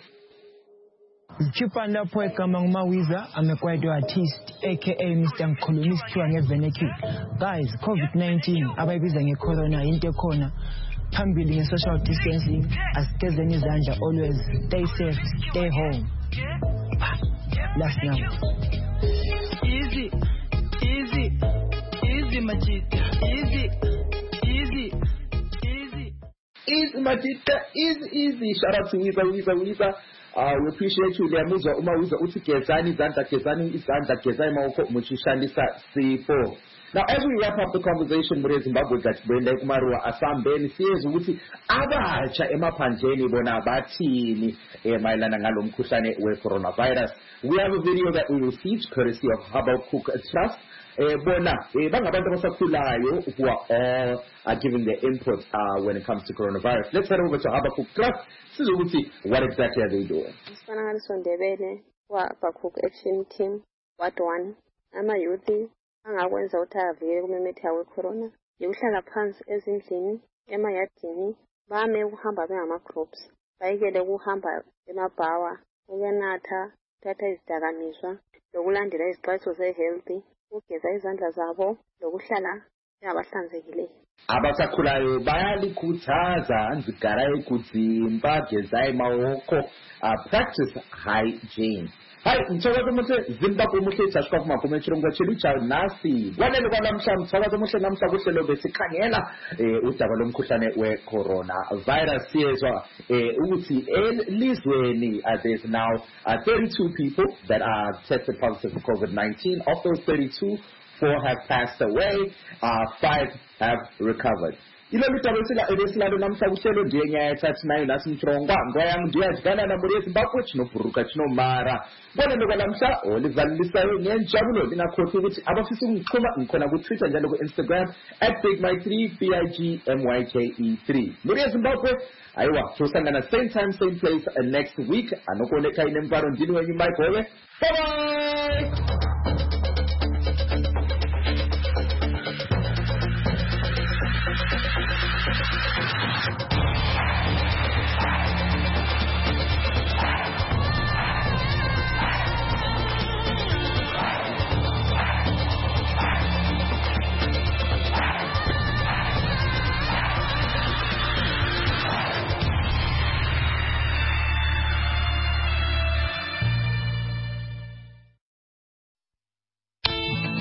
Chipanda poe kama ngumawiza amekwaito artist aka Mister Mkhulumiswa ngeveneki. Guys, COVID nineteen abayibiza ngecorona into khona phambili nge-social distancing, asigezeni izandla, always stay safe, stay home. Last number. Easy, easy, easy majita, easy, easy, easy. Easy majita, easy, easy. Shout out to Wiza, Wiza, Wiza. Uh, we appreciate you. Liamuza umawiza uthi gezani izandla, gezani izandla, gezani mawoko muchishandisa C four. Now, as we wrap up the conversation with Zimbabwe, Gachibende Kumarua Asambeni, siyez ukuthi abatsha emaphandleni bona bathini mayelana ngalo mkhuhlane we-coronavirus. We have a video that we received courtesy of Habakkuk Trust. Bona bangabantu abasakhulayo who are all are giving their input uh, when it comes to coronavirus. Let's head over to Habakkuk Trust. Sizokuthi what exactly are they doing? Sifana Sondebele wa Habakkuk Action Team what one ama youth angakwenza ukuthi avike kumemetheka we-corona yokuhlala phansi ezindlini emayadini bame ukuhamba bengama-groups bayekele ukuhamba emabhawa ukunatha thatha izidakamizwa lokulandela izixwayiso ze-healthy ukugeza izandla zabo lokuhlala bengabahlanzekileyo. Abasakhulayo bayalikhuthaza nzigarayo kudzimba gezai maoko practice hygiene. Hai, mthokoze muhle Zimbabwe muhle tsashwa kumagume chirongwa chedu cha nasi. Wanele kwalamhla mthokoze muhle namhla kuhlelo besikhangela eh udaba lomkhuhlane we-corona virus siyezwa eh ukuthi elizweni there's now uh, thirty-two people that are tested positive for COVID nineteen. Of those thirty-two, four have passed away, uh, five have recovered. Ilolu tabesila ebesilalo namhla kuhlelo ndiye nyayathathi nayo nasi mchirongwa ngoyami ndiyadlana na Maria Zimbabwe chinoburuka chinomara. Bona lokwalamhla olivalisayo ngenjabulo lingakhohlwa ukuthi abafisa ukungichuma ngikhona ku Twitter njalo ku Instagram at big mike three b i g m y k e three. Maria Zimbabwe ayiwa sosangana same time same place uh, next week anokoneka inemvaro ndini wenyu Mike Hove. Bye bye.